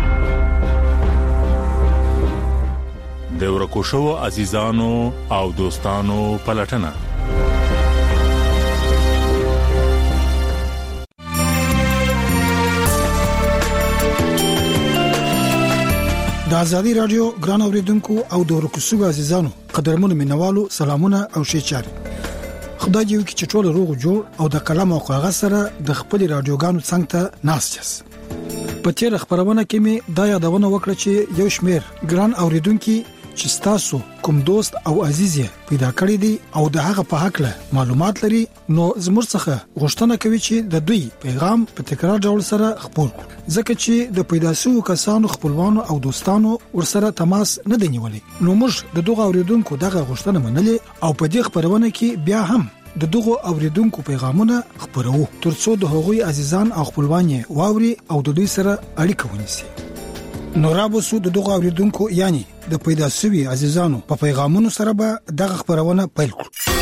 د ورکو شوو عزیزانو او دوستانو پلټنه د ازادي رادیو ګران اوریدونکو او د ورکوسو عزیزانو قدرمنو مینوالو سلامونه او شیچاري. خدای دې وکړي چې ټول روغ جوړ او د قلم او کاغذ سره د خپل رادیوګانو څنګه ته ناستیاس. په تیر خبرونه کې می دا یادونه وکړه چې یو شمیر ګران اوریدونکو چې تاسو کوم دوست او عزیز پیدا کړی دی او د هغه په حق له معلومات لري، نو زموږ څخه غوښتنه کوي چې د دوی پیغام په تکرار ډول سره خپور کړو، ځکه چې د پیدا شوو کسانو خپلوانو او دوستانو ورسره تماس نه دی نیولې. نو موږ د دغه اوریدونکو دغه غوښتنه منلې او په دې خبرونه کې بیا هم د دغه اوریدونکو پیغامونه خپرو ترڅو د هغوی عزیزان او خپلوان واوري او د دوی سره اړیکه ونیسي. نو رابوسو د دغه اوریدونکو یعنی د پیدا شوی عزیزانو په پیغامونو سره به دغه خبرونه پیل کړو.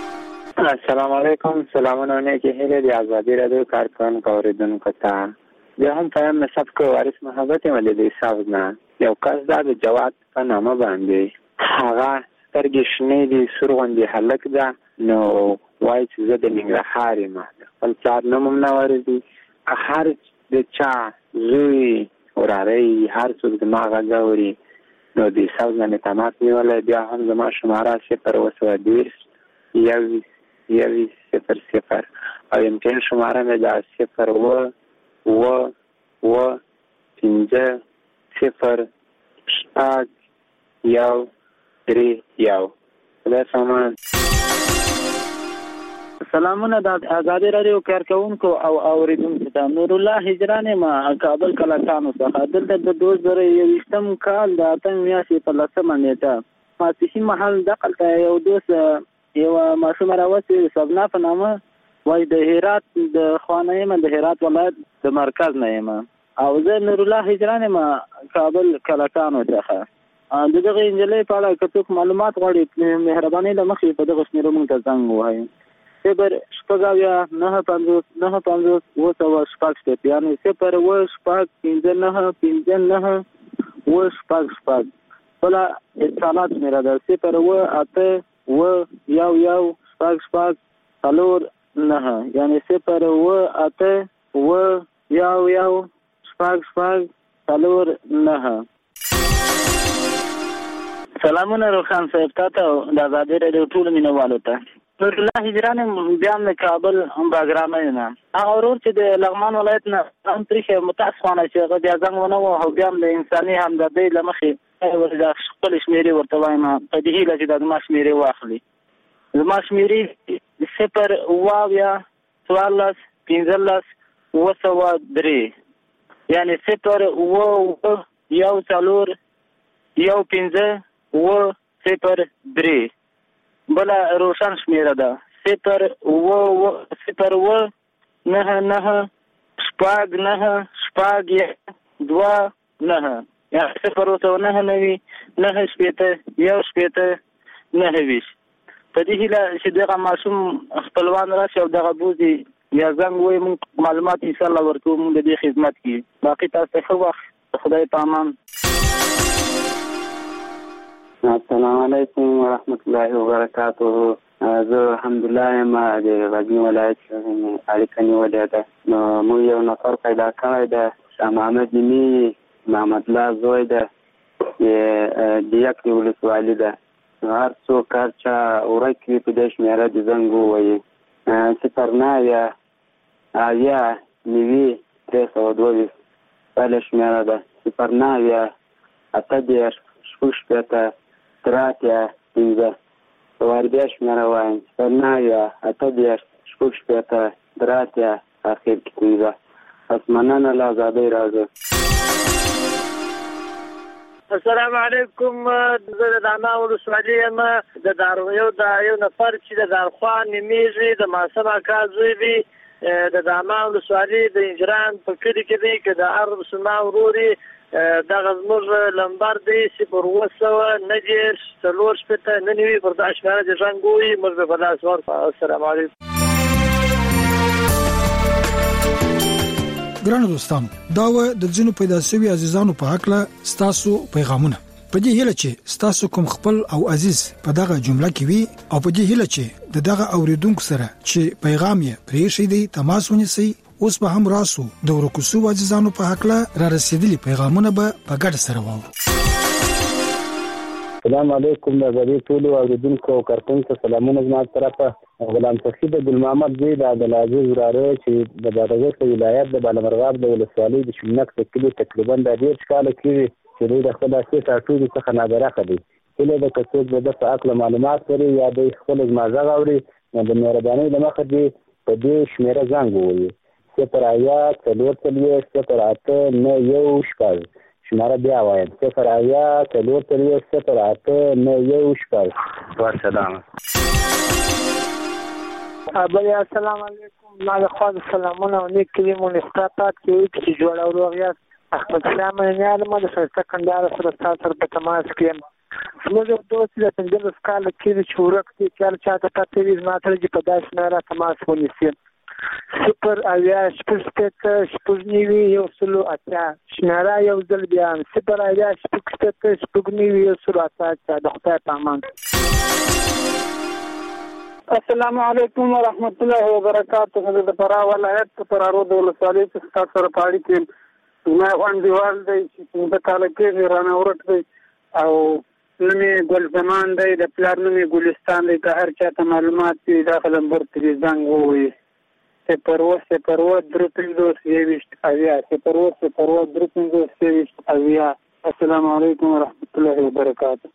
السلام علیکم، سلامونه نیکی هیله دی ازادي رادیو کارکونکو اوریدونکو ته. بیا هم پیام نسب که وارث محبت ولې د حساب نه یو کس دا د جواد په نامه باندې هغه سترګې شنې دي سور غوندې هلک ده نو وایي چې زه د ننګرهار یم د خپل پلار نوم هم نه ورځي هر د چا زوی وراره هر څوک زما غږ اوري نو د حساب نه مې تماس نیولی بیا هم زما شماره صفر اوه سوه دېرش یوویشت یوویشت صفر صفر او امتحان شماره مې دا صفر اوه اوه اوه پنځه صفر شپږ یو درې یو خدای سامان. سلامونه د آزادي راډیو کارکونکو او اوریدونکو ته نور الله هجران ما کابل کلاکانو څخه دلته د دوه زره یوویشتم کال د اتم میاشتې په لسمه نیټه ماسپښین مهال دقلته یو دوست یوه ماشومه راوستې سبنا په نامه وایي د هرات د خانه یم د هرات ولایت د مرکز نه یم او زه نور الله هجران ما کابل کلاکانو څخه د دغه نجلۍ په اړه که څوک معلومات غواړي مهرباني له مخې په دغه شمېرو موږ ته زنګ ووهئ صفر شپږ اویا نهه پنځوس نهه پنځوس اوه سوه شپږ شپېته یعنې صفر اوه شپږ پنځه نهه پنځه نهه اوه شپږ شپږ بله اتصالات شمېره ده صفر اوه اته اوه یو یو شپږ شپږ څلور نهه یعنې صفر اوه اته اوه یو یو شپږ شپږ څلور نهه. سلامونه روخان صاحب تاته د آزادي راډیو ټولو مینوالو ته نور الله هجران بیا هم د کابل باګرامه یم هغه ورور چې د لغمان ولایت نه هم تریخې متاسفانه چې هغه بیا زنګ ونه وهه او بیا هم د انساني همدردۍ له مخې د خپلې شمېرې ورته وایم په دې هیله چې دا زما شمېرې واخلي زما شمېرې صفر اوه اویا څوارلس پنځلس اوه سوه درې یعنې صفر اوه اوه یو څلور یو پنځه اوه صفر درې بله روشن شمېره ده صفر اوه اوه صفر اوه نهه نهه شپږ نهه شپږ یو دوه نهه یعنې صفر اوه سوه نهه نوي نهه شپېته یو شپېته نهه ویشت په دې هیله چې دغه ماشوم خپلوان راشي او دغه بوځي یا زنګ ووایي موږ معلومات انشاءالله ورکوو موږ د دې خدمت کې باقي تاسو ته ښه وخت خدای په امان. السلام علیکم ورحمت الله وبرکاته زه الحمدلله یم د غزني ولایت اړیکه نیولې ده نو موږ یو نفر پیدا کړی ده شاه محمد نیمي محمد الله زوی ده د یکې ولسوالي ده هر څوک هر چا ورک وي په دې شمېره د زنګ ووایي صفر نه اویا اویا نوي درې سوه دوه ویشت بله شمېره ده صفر نه اویا اته دېرش شپږ شپېته درې اتیا پنځه په وار بیا شمېره وایم صفر نه اویا اته دېرش شپږ شپېته درې اتیا اخر کې پنځه پس مننه له ازادۍ راځه. السلام علیکم زه د دانا ولسوالي یم د یو د یو نفر چې د دارخوا نومیږي د ماسم اکا زوی دی د داما ولسوالي د انجران په کلي کې دی که د هر مسلمان ورور دغه زموږ لمبر دی صفر اوه سوه نهه دېرش څلور شپېته نهه نوي پر دغه شمېره د زنګ ووایي موږ به په لاس ورکړو. السلام علیکم. ګرانو دوستانو دا و د ځینو پیدا شوي عزیزانو په حق له ستاسو پیغامونه په دې هیله چې ستاسو کوم خپل او عزیز په دغه جمله کې وي او په دې هیله چې د دغه اوریدونکو سره چې پیغام یې پریښی دی تماس ونیسئ اوس به هم راسو د ورکوسو عزیزانو په حق له را رسیدلي پیغامونه به په ګډه سره واورو. السلام علیکم د غری ټولو اوریدونکو او کارکونکو سلامونه زما طرفه غلام سخی د ګل محمد زوی د عبدالعزیز وراره چې د بادغیس ولایت د بالامرغاب د ولسوالۍ د شمنک د کلي تقریبا د ډېر کاله کېږي چې دوی د خپل اساس ټولو څخه نابرخه دي هیله ده که څوک د په حق معلومات لري یا د خپل زما غږ اوري د مهربانۍ له مخې دې په دې شمېره زنګ ووهي صفر اویا څلور څلوېښت صفر اته نه یو شپږ شماره بیا وایم صفر اویا څلور څلوېښت صفر اته نه یو شپږ. والسلام. بله السلام علیکم ما د خوا د سلامونه او نیک کلمو نسبات کوي چې جوړ او روغ یاست. احمد شاه منیال ما د ښایسته کندهار سره ستاسو سره په تماس کې یم. زموږ یو دوست د پنځلس کاله کېږي چې ورک دی چې هر چا ته پته وي زما سره چې په داسې شمېره تماس ونیسي صفر اویا شپږ شپېته شپږ نوي یو سلو اتیا شمېره یو ځل بیا صفر اویا شپږ شپېته شپږ نوي یو سلو اتیا اتیا د خدای په امان. السلام علیکم ورحمت الله وبرکاته. د فراه ولایت په فراه د ولسوالۍ څخه تاسو سره پاړی کې ما وندیوال دی چې د کال کې رانه ورټ دی او نومې ګل زمان دی د پلار نومې ګلستان دی. که هر چاته معلومات وي داخل نمبر ترې زنګ ووایي صفر اووه صفر اووه درې پنځوس یوویشت اویا صفر اووه صفر اووه درې پنځوس یوویشت اویا. السلام علیکم ورحمت الله وبرکاته.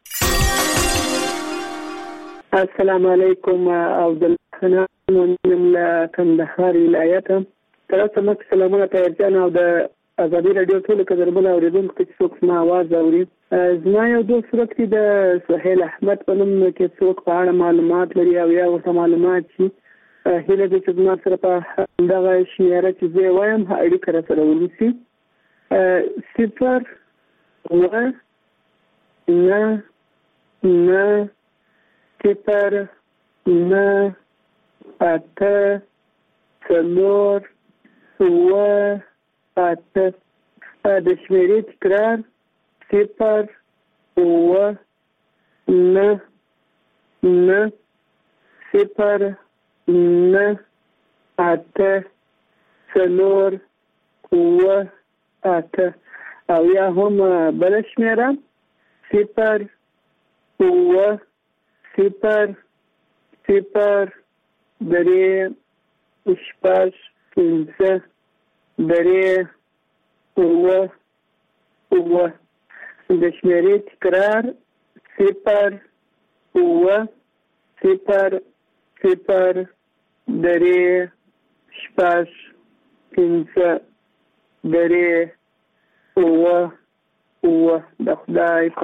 السلام علیکم عبدالله من له کندهار ولایت. تاسو مخ سلامونه پیرجان او د ازادي رادیو ټول کډربل اوریدونکو چې څوک ما आवाज اوري. زما یو دوست صورت کې د سهیل احمد په نوم کې څوک په اړه معلومات لري او یا ورته معلومات شي هیله دې چې ما سره په دغه شمیره چې زه وایم اړیکه را سره ونیسي. صفر اووه نه نه صفر نه اته څلور اووه اته. د شمیرې تکرار صفر اووه نه نه صفر نه اته څلور اووه اته او یا هم بل شمیره صفر اووه صفر صفر درې شپږ پنځه درې اووه اووه. د شمیرې تکرار صفر اووه صفر صفر درې شپږ پنځه درې اووه اووه. د خدای په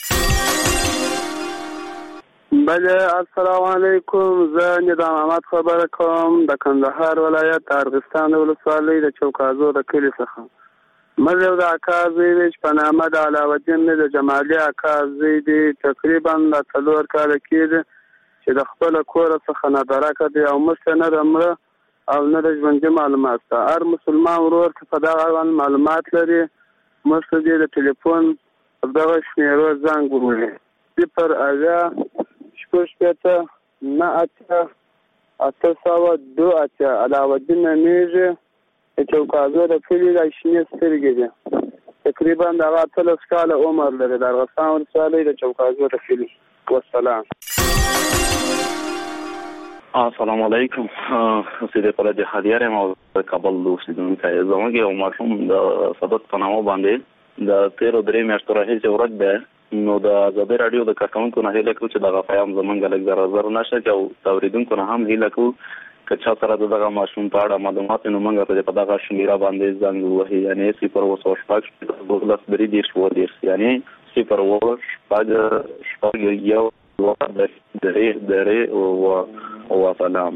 بله. السلام علیکم. زه نظام احمد خبره کوم د کندهار ولایت ارغستان ولسوالۍ د چوکازو د کلي څخه. مزه د اکا زوی دی چې په نامه د علاوالدین د جمالي اکا زوی دی. تقریبا د څلور کاله کېږي چې د خپل کور څخه نادرکه دی او مشته نه د مړه او نه د ژوندي معلومات شته. هر مسلمان ورور چې په دغه اړوند معلومات لري مشته دی د ټلیفون په دغه شمیرو زنګ ووهي صفر اویا شپږ شپېته نه اتیا اته سوه دوه اتیا. علاوالدین نومېږي د چوکازو د کلي د شنې سترګې دي. تقریبا دغه اتلس کاله عمر لري. د ارغستان ولسوالۍ د چوکازو د کلي. والسلام. السلام علیکم. سیدی قره جهادیار یم او کابل اوسیدونکی. زموږ یو ماشوم د صدت په نامه باندې د تیرو درې میاشتو راهیسې ورک دی. نو د ازادي رادیو د کارکونکو نه هیله کوو چې دغه پیغام زمونږ لږ زر زر نشه او اوریدونکو نه هم هیله کوو که چا سره دغه ماشوم په اړه معلومات نو موږ ته په دغه شمیره باندې زنګ ووهي یعنی صفر اووه شپږ دولس درې دېرش اووه دېرش یعنی صفر اووه شپږ شپږ یو دوه درې درې اووه اووه. سلام.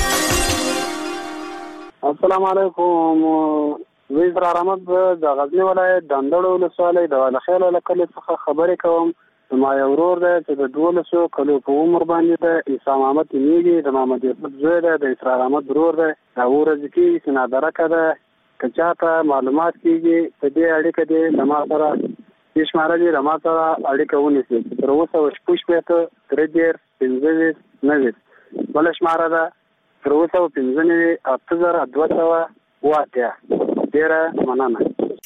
السلام علیکم. زه اسرار احمد د غزنی ولایت د اندړو ولسوالۍ د والخیل له کلي څخه خبرې کوم. زما یو ورور دی چې د دولسو کلو په عمر باندې دی. عیسی محمد نومېږي. د محمد یوسف زوی دی. د اسرار احمد ورور دی. دا ورځ کېږي چې نادرکه ده. که چاته معلومات کېږي په دې اړیکه دی له ما سره دې شماره دي له ما سره اړیکه ونیسي. تر اووه سوه شپږ شپېته درې دېرش پنځه ویشت نهه ویشت. بله شماره ده تر اووه سوه پنځه نوي اته زره دوه سوه اووه اتیا. ډېره مننه.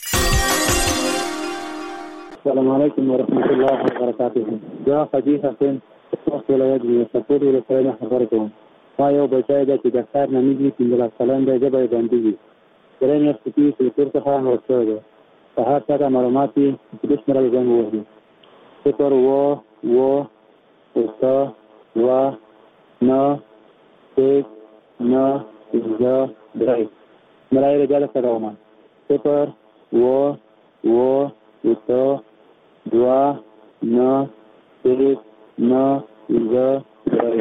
السلام علیکم ورحمت الله وبرکاته. زه حاجي حسین خوست ولایت د سپورټ ولسوالۍ نه خبرې کوم. ما یو بچی دی چې د ښار نومېږي پنځلس کلن دی. ژبه یې بندېږي. درې میاشتې کېږي چې له کور څخه ورک شوی دی. که هر چا ته معلومات وي چې دې شمېره زنګ ووهي صفر اووه اووه اته دوه نه شپږ نه پنځه درې. شمېره یې بیا درته کوم صفر اووه اووه اته دوه نه شپږ نه پنځه درې.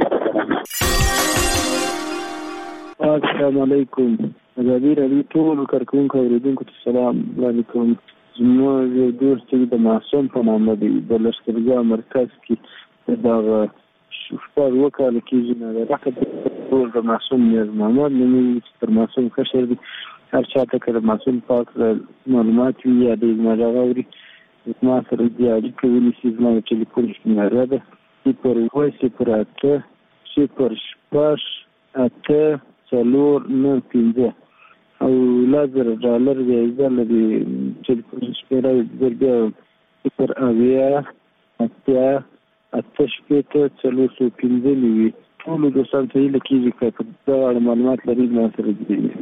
السلام علیکم. ازادي رادیو ټول کارکونکو اوریدونکو ته سلام علیکم. زموږ یو دوست چې د معصوم په نامه دی د لښکرګاه مرکز کې دغه شپږ اووه کاله کېږي نادرکه ټول د معصوم نیاز محمد نومي چې تر معصوم کشر دی هر چاته که د معصوم پاک معلومات وي یا د مراغه اوري زما سره دې اړیکه ونیسي. زما د ټلیفون شمېره ده صفر اووه صفر اته صفر شپږ اته څلور نهه پنځه او لس زره ډالر ویزه لري. ټلیفون شمېره زر بیا صفر اویا اتیا اته شپېته څلور سوه پنځه نوي. ټولو دوستانو ته هیله کېږي که په دغه اړه معلومات لري ما سره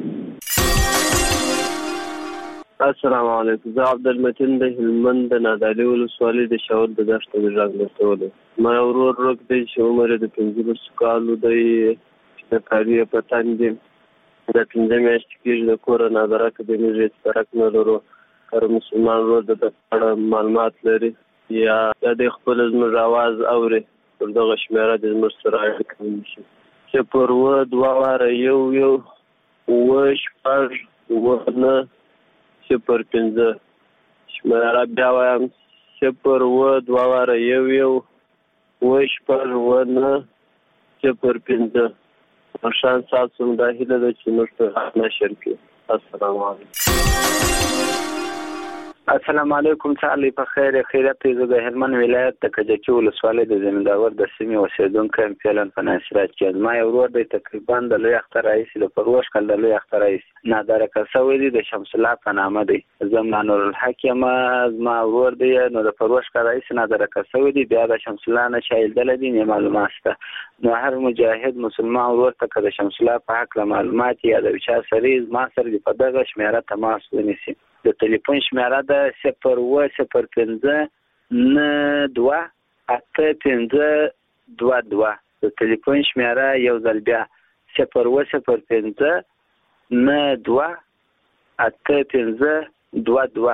دي. السلام علیکم. زه عبدالمتین د هلمند د نادعلي ولسوالۍ د شاور د دښته د غږ لټولو. ما یو ورور روک دی چې عمر یې د پنځلسو کالو دی د کاري په تن دی. د پنځه میاشتې کېږي د کوره نادره که د موږ هېڅ فرق نه لرو. هر مسلمان ورور د ده په اړه معلومات لري یا د خپل زموږ اواز اوري پر دغه شمېره د زموږ سره اړیکه ونیسي. صفر اووه دوه واره یو یو اووه شپږ اووه نهه صفر پنځه. شمېره بیا وایم صفر اووه دوه واره یو یو اووه شپږ اووه نهه صفر پنځه. مشان ستاسو دا هیله ده چې موږ ته نشر کړي. السلام علیکم. السلام علیکم. تعالی په خیر خیرت. زه د هلمند ولایت د کجکي ولسوالۍ د زمینداور د سیمې اوسیدونکی یم. فعلا په ناصرات کې زما یو ورور دی تقریبا د لوی اختر رئیس د پروش کال د لوی اختر رئیس نادره کسوی دی د شمس الله په نامه دی. زما نور الحق یم. زما ورور دی نو د پروش کال رئیس نادره کسوی دی. بیا د شمس الله نه شایل دل دي نه معلومات شته. نو هر مجاهد مسلمان ورور ته که د شمس الله په حق معلومات یا د چا سره زما سره په دغه شمېره تماس ونیسي. د ټلیفون شمېره ده صفر اووه صفر پنځه نه دوه اته پنځه دوه دوه. د ټلیفون شمېره یو ځل بیا صفر اووه صفر پنځه نه دوه اته پنځه دوه دوه.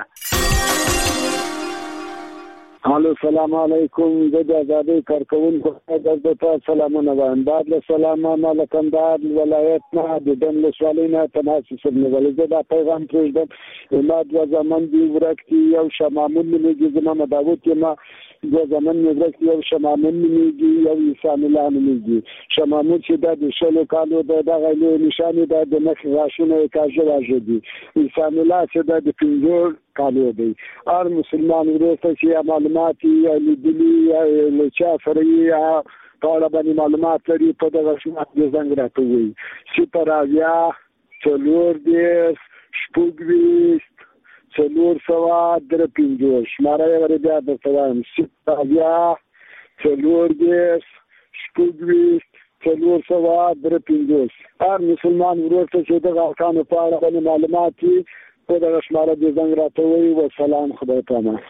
الو سلام علیکم. زه د آزادۍ کارکوونکو د تاسو سلامونه وایم. بعد له سلامه ما له کندهار ولایت نه د دن ولسوالۍ نه تماس نیولی. زه دا پیغام پرېږدم ما دوه زامن دي ورک دي. یو شمامون نومېږي زما مداوت یم. دوه زامن مې ورک دي. یو شمامون نومېږي یو عیسان الله نومېږي. شمامون چې دا د شلو کالو د دغه لوی نښانې دا د نښې غاښونه یې کاږه واږه دي. عیسان الله چې دا د پنځو کالو دی. هر مسلمان ورته چې معلومات یا لیدلي یا له چا سره یې په اړه باندې معلومات لري په دغه شمات د زنګ راته وایي. صفر اویا څلور دېرش شپږویشت څلور سوه درې پنځوس. شماره یې ور بیا درته وایم صفر اویا څلور دېرش شپږویشت څلور سوه درې پنځوس. هر مسلمان ورور ته چې دغه احکامو په اړه باندې معلومات وي په دغه شماره د زنګ راته وایي. والسلام خدای پامان.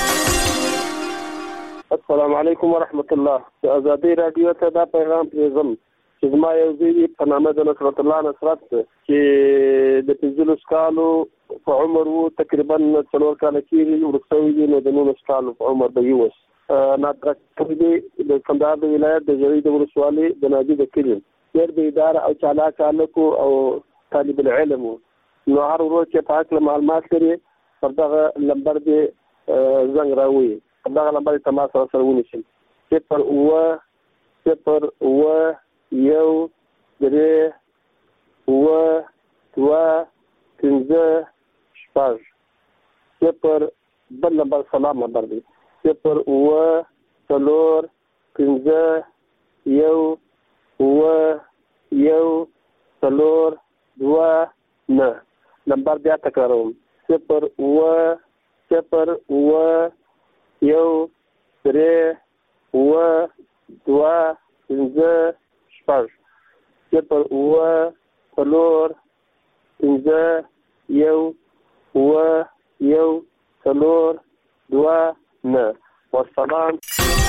السلام علیکم ورحمت الله. د آزادۍ راډیو ته دا پیغام پرېږدم چې زما یو زوی په نامه د نصرت الله نصرت چې د پنځلسو کالو په عمر و تقریبا څلور کاله کېږي ورک شوی دی. نو د نولسو کالو په عمر به یې اوس نادره کسوی دی د کندهار د ولایت د ژړۍ د ولسوالۍ د نادي د کلي. ډېر بېداره او چالاک هلک او طالب العلم و. نو هر ورور چې په هکله معلومات لري پر دغه نمبر دې زنګ راووایي. پر دغه نمبر یې تماس سره سره ونیسئ. صفر اووه صفر اووه یو درې اووه دوه پنځه شپږ. صفر بل نمبر سلام نمبر دی صفر اووه څلور پنځه یو اووه یو څلور دوه نه. نمبر بیا تکراروم صفر اووه صفر اووه یو درې اووه دوه پنځه شپږ. صفر اووه څلور پنځه یو اووه یو څلور دوه نه. والسلام.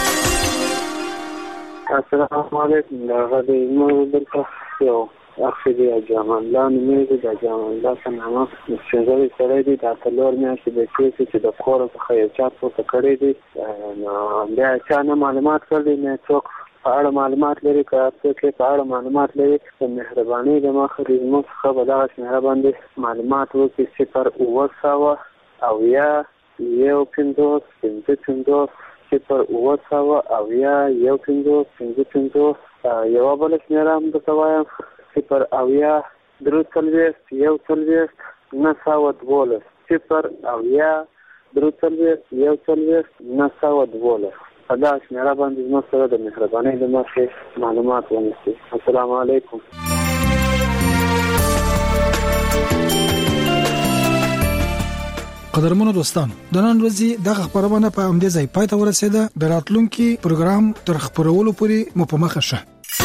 السلام علیکم. هغه د موږ دلته یو اخی دی جامان الله نومېږي. د جامان الله په نامه سپینږیری سړی دی. دا څلور میاشتې به کېږي چې د کوره څخه یو چا پورته کړی دی. نو بیا چا نه معلومات کړی نه څوک په اړه معلومات لري. که څوک یې په اړه معلومات لري په مهربانۍ د مخه زموږ څخه به دغه شمېره باندې معلومات وکړي. صفر اووه سوه اویا یو پنځوس پنځه پنځوس صفر اوه سوه اویا یو پنځوس پنځه پنځوس یوه بله شمېره هم درته وایم صفر اویا درې څلوېښت یو څلوېښت نهه سوه دولس صفر اویا درې څلوېښت یو څلوېښت نهه سوه دولس په دغه شمېره باندې زموږ سره د مهربانۍ له مخې معلومات ونیسئ. السلام علیکم. قدرمنو دوستان، د نن ورځې دغه خبرونه په همدې ځای پای ته ورسېده. د راتلونکي پروګرام تر خبرولو پورې مو په مخه شه.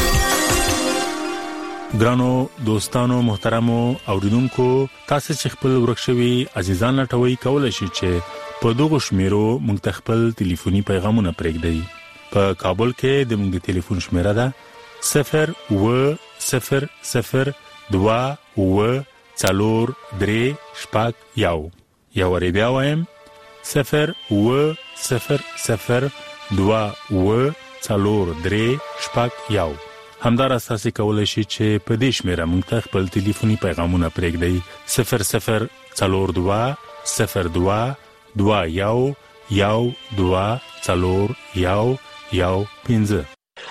ګرانو دوستانو محترمو اوریدونکو، تاسو چې خپل ورکشوي عزیزان لټوي کولای شئ چې په دغه شمیرو موږ ته خپل ټلیفوني پیغامونه پرېږدئ. په کابل کې د موږ د ټلیفون شمیره ده صفر اوه صفر صفر دوه اوه څلور درې شپږ یو. یا ور بیا وایم صفر اوه صفر صفر دوه اوه څلور درې شپږ یو. همدار اساسي کولای شي چې په دې شمیره موږ ته خپل ټلیفوني پیغامونه پرېږدئ صفر صفر څلور دوه صفر دوه دوه یو یو دوه څلور یو یو پنځه.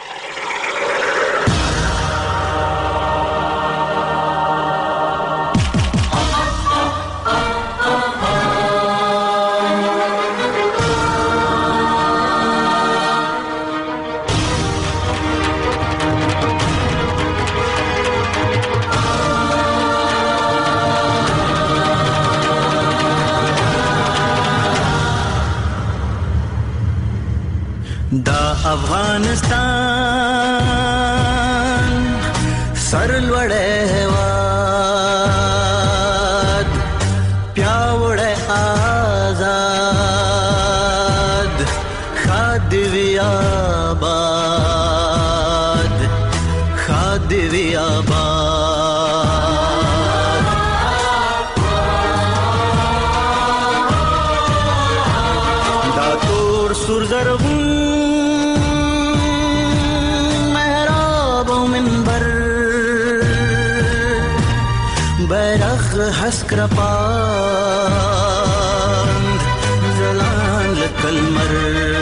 افغانستان سرلوړې هېواد پیاوړی آزاد ښاد دې وي آباد ښاد دې وي آباد. دا تور سور زرغون حسک رپاند زلان لکلمر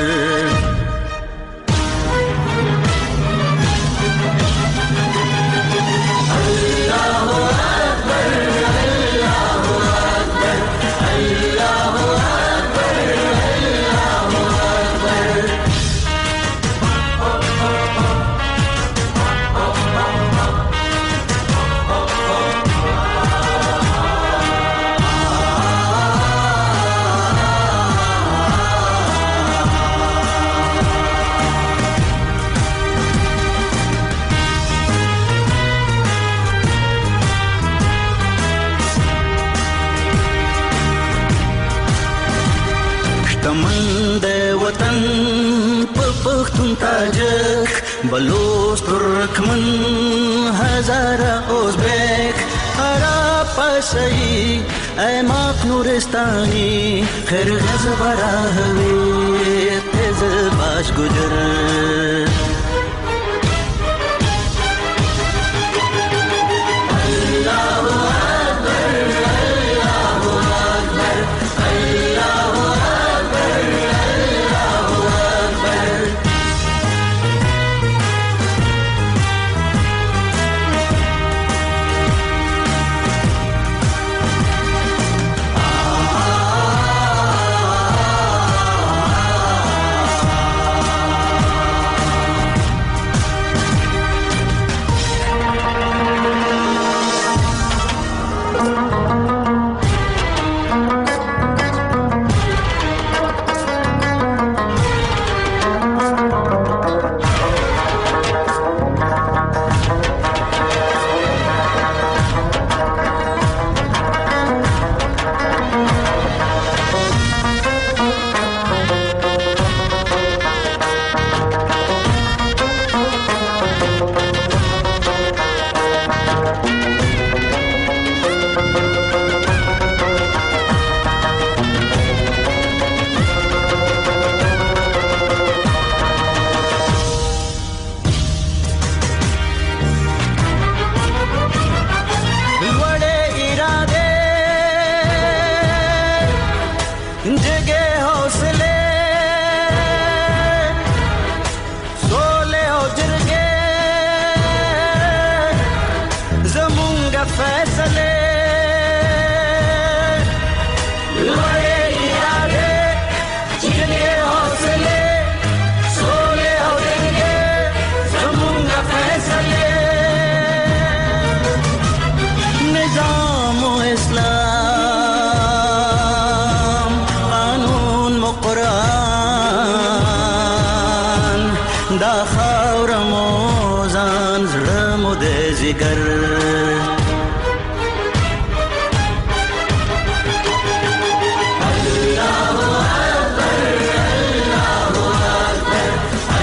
تاجک بلوچ ترکمن هزاره ازبک عرب پسایی ایماق نورستانی خرغز براهوی تز باش گجر دا خاور مو ځان زړه مو د ذکر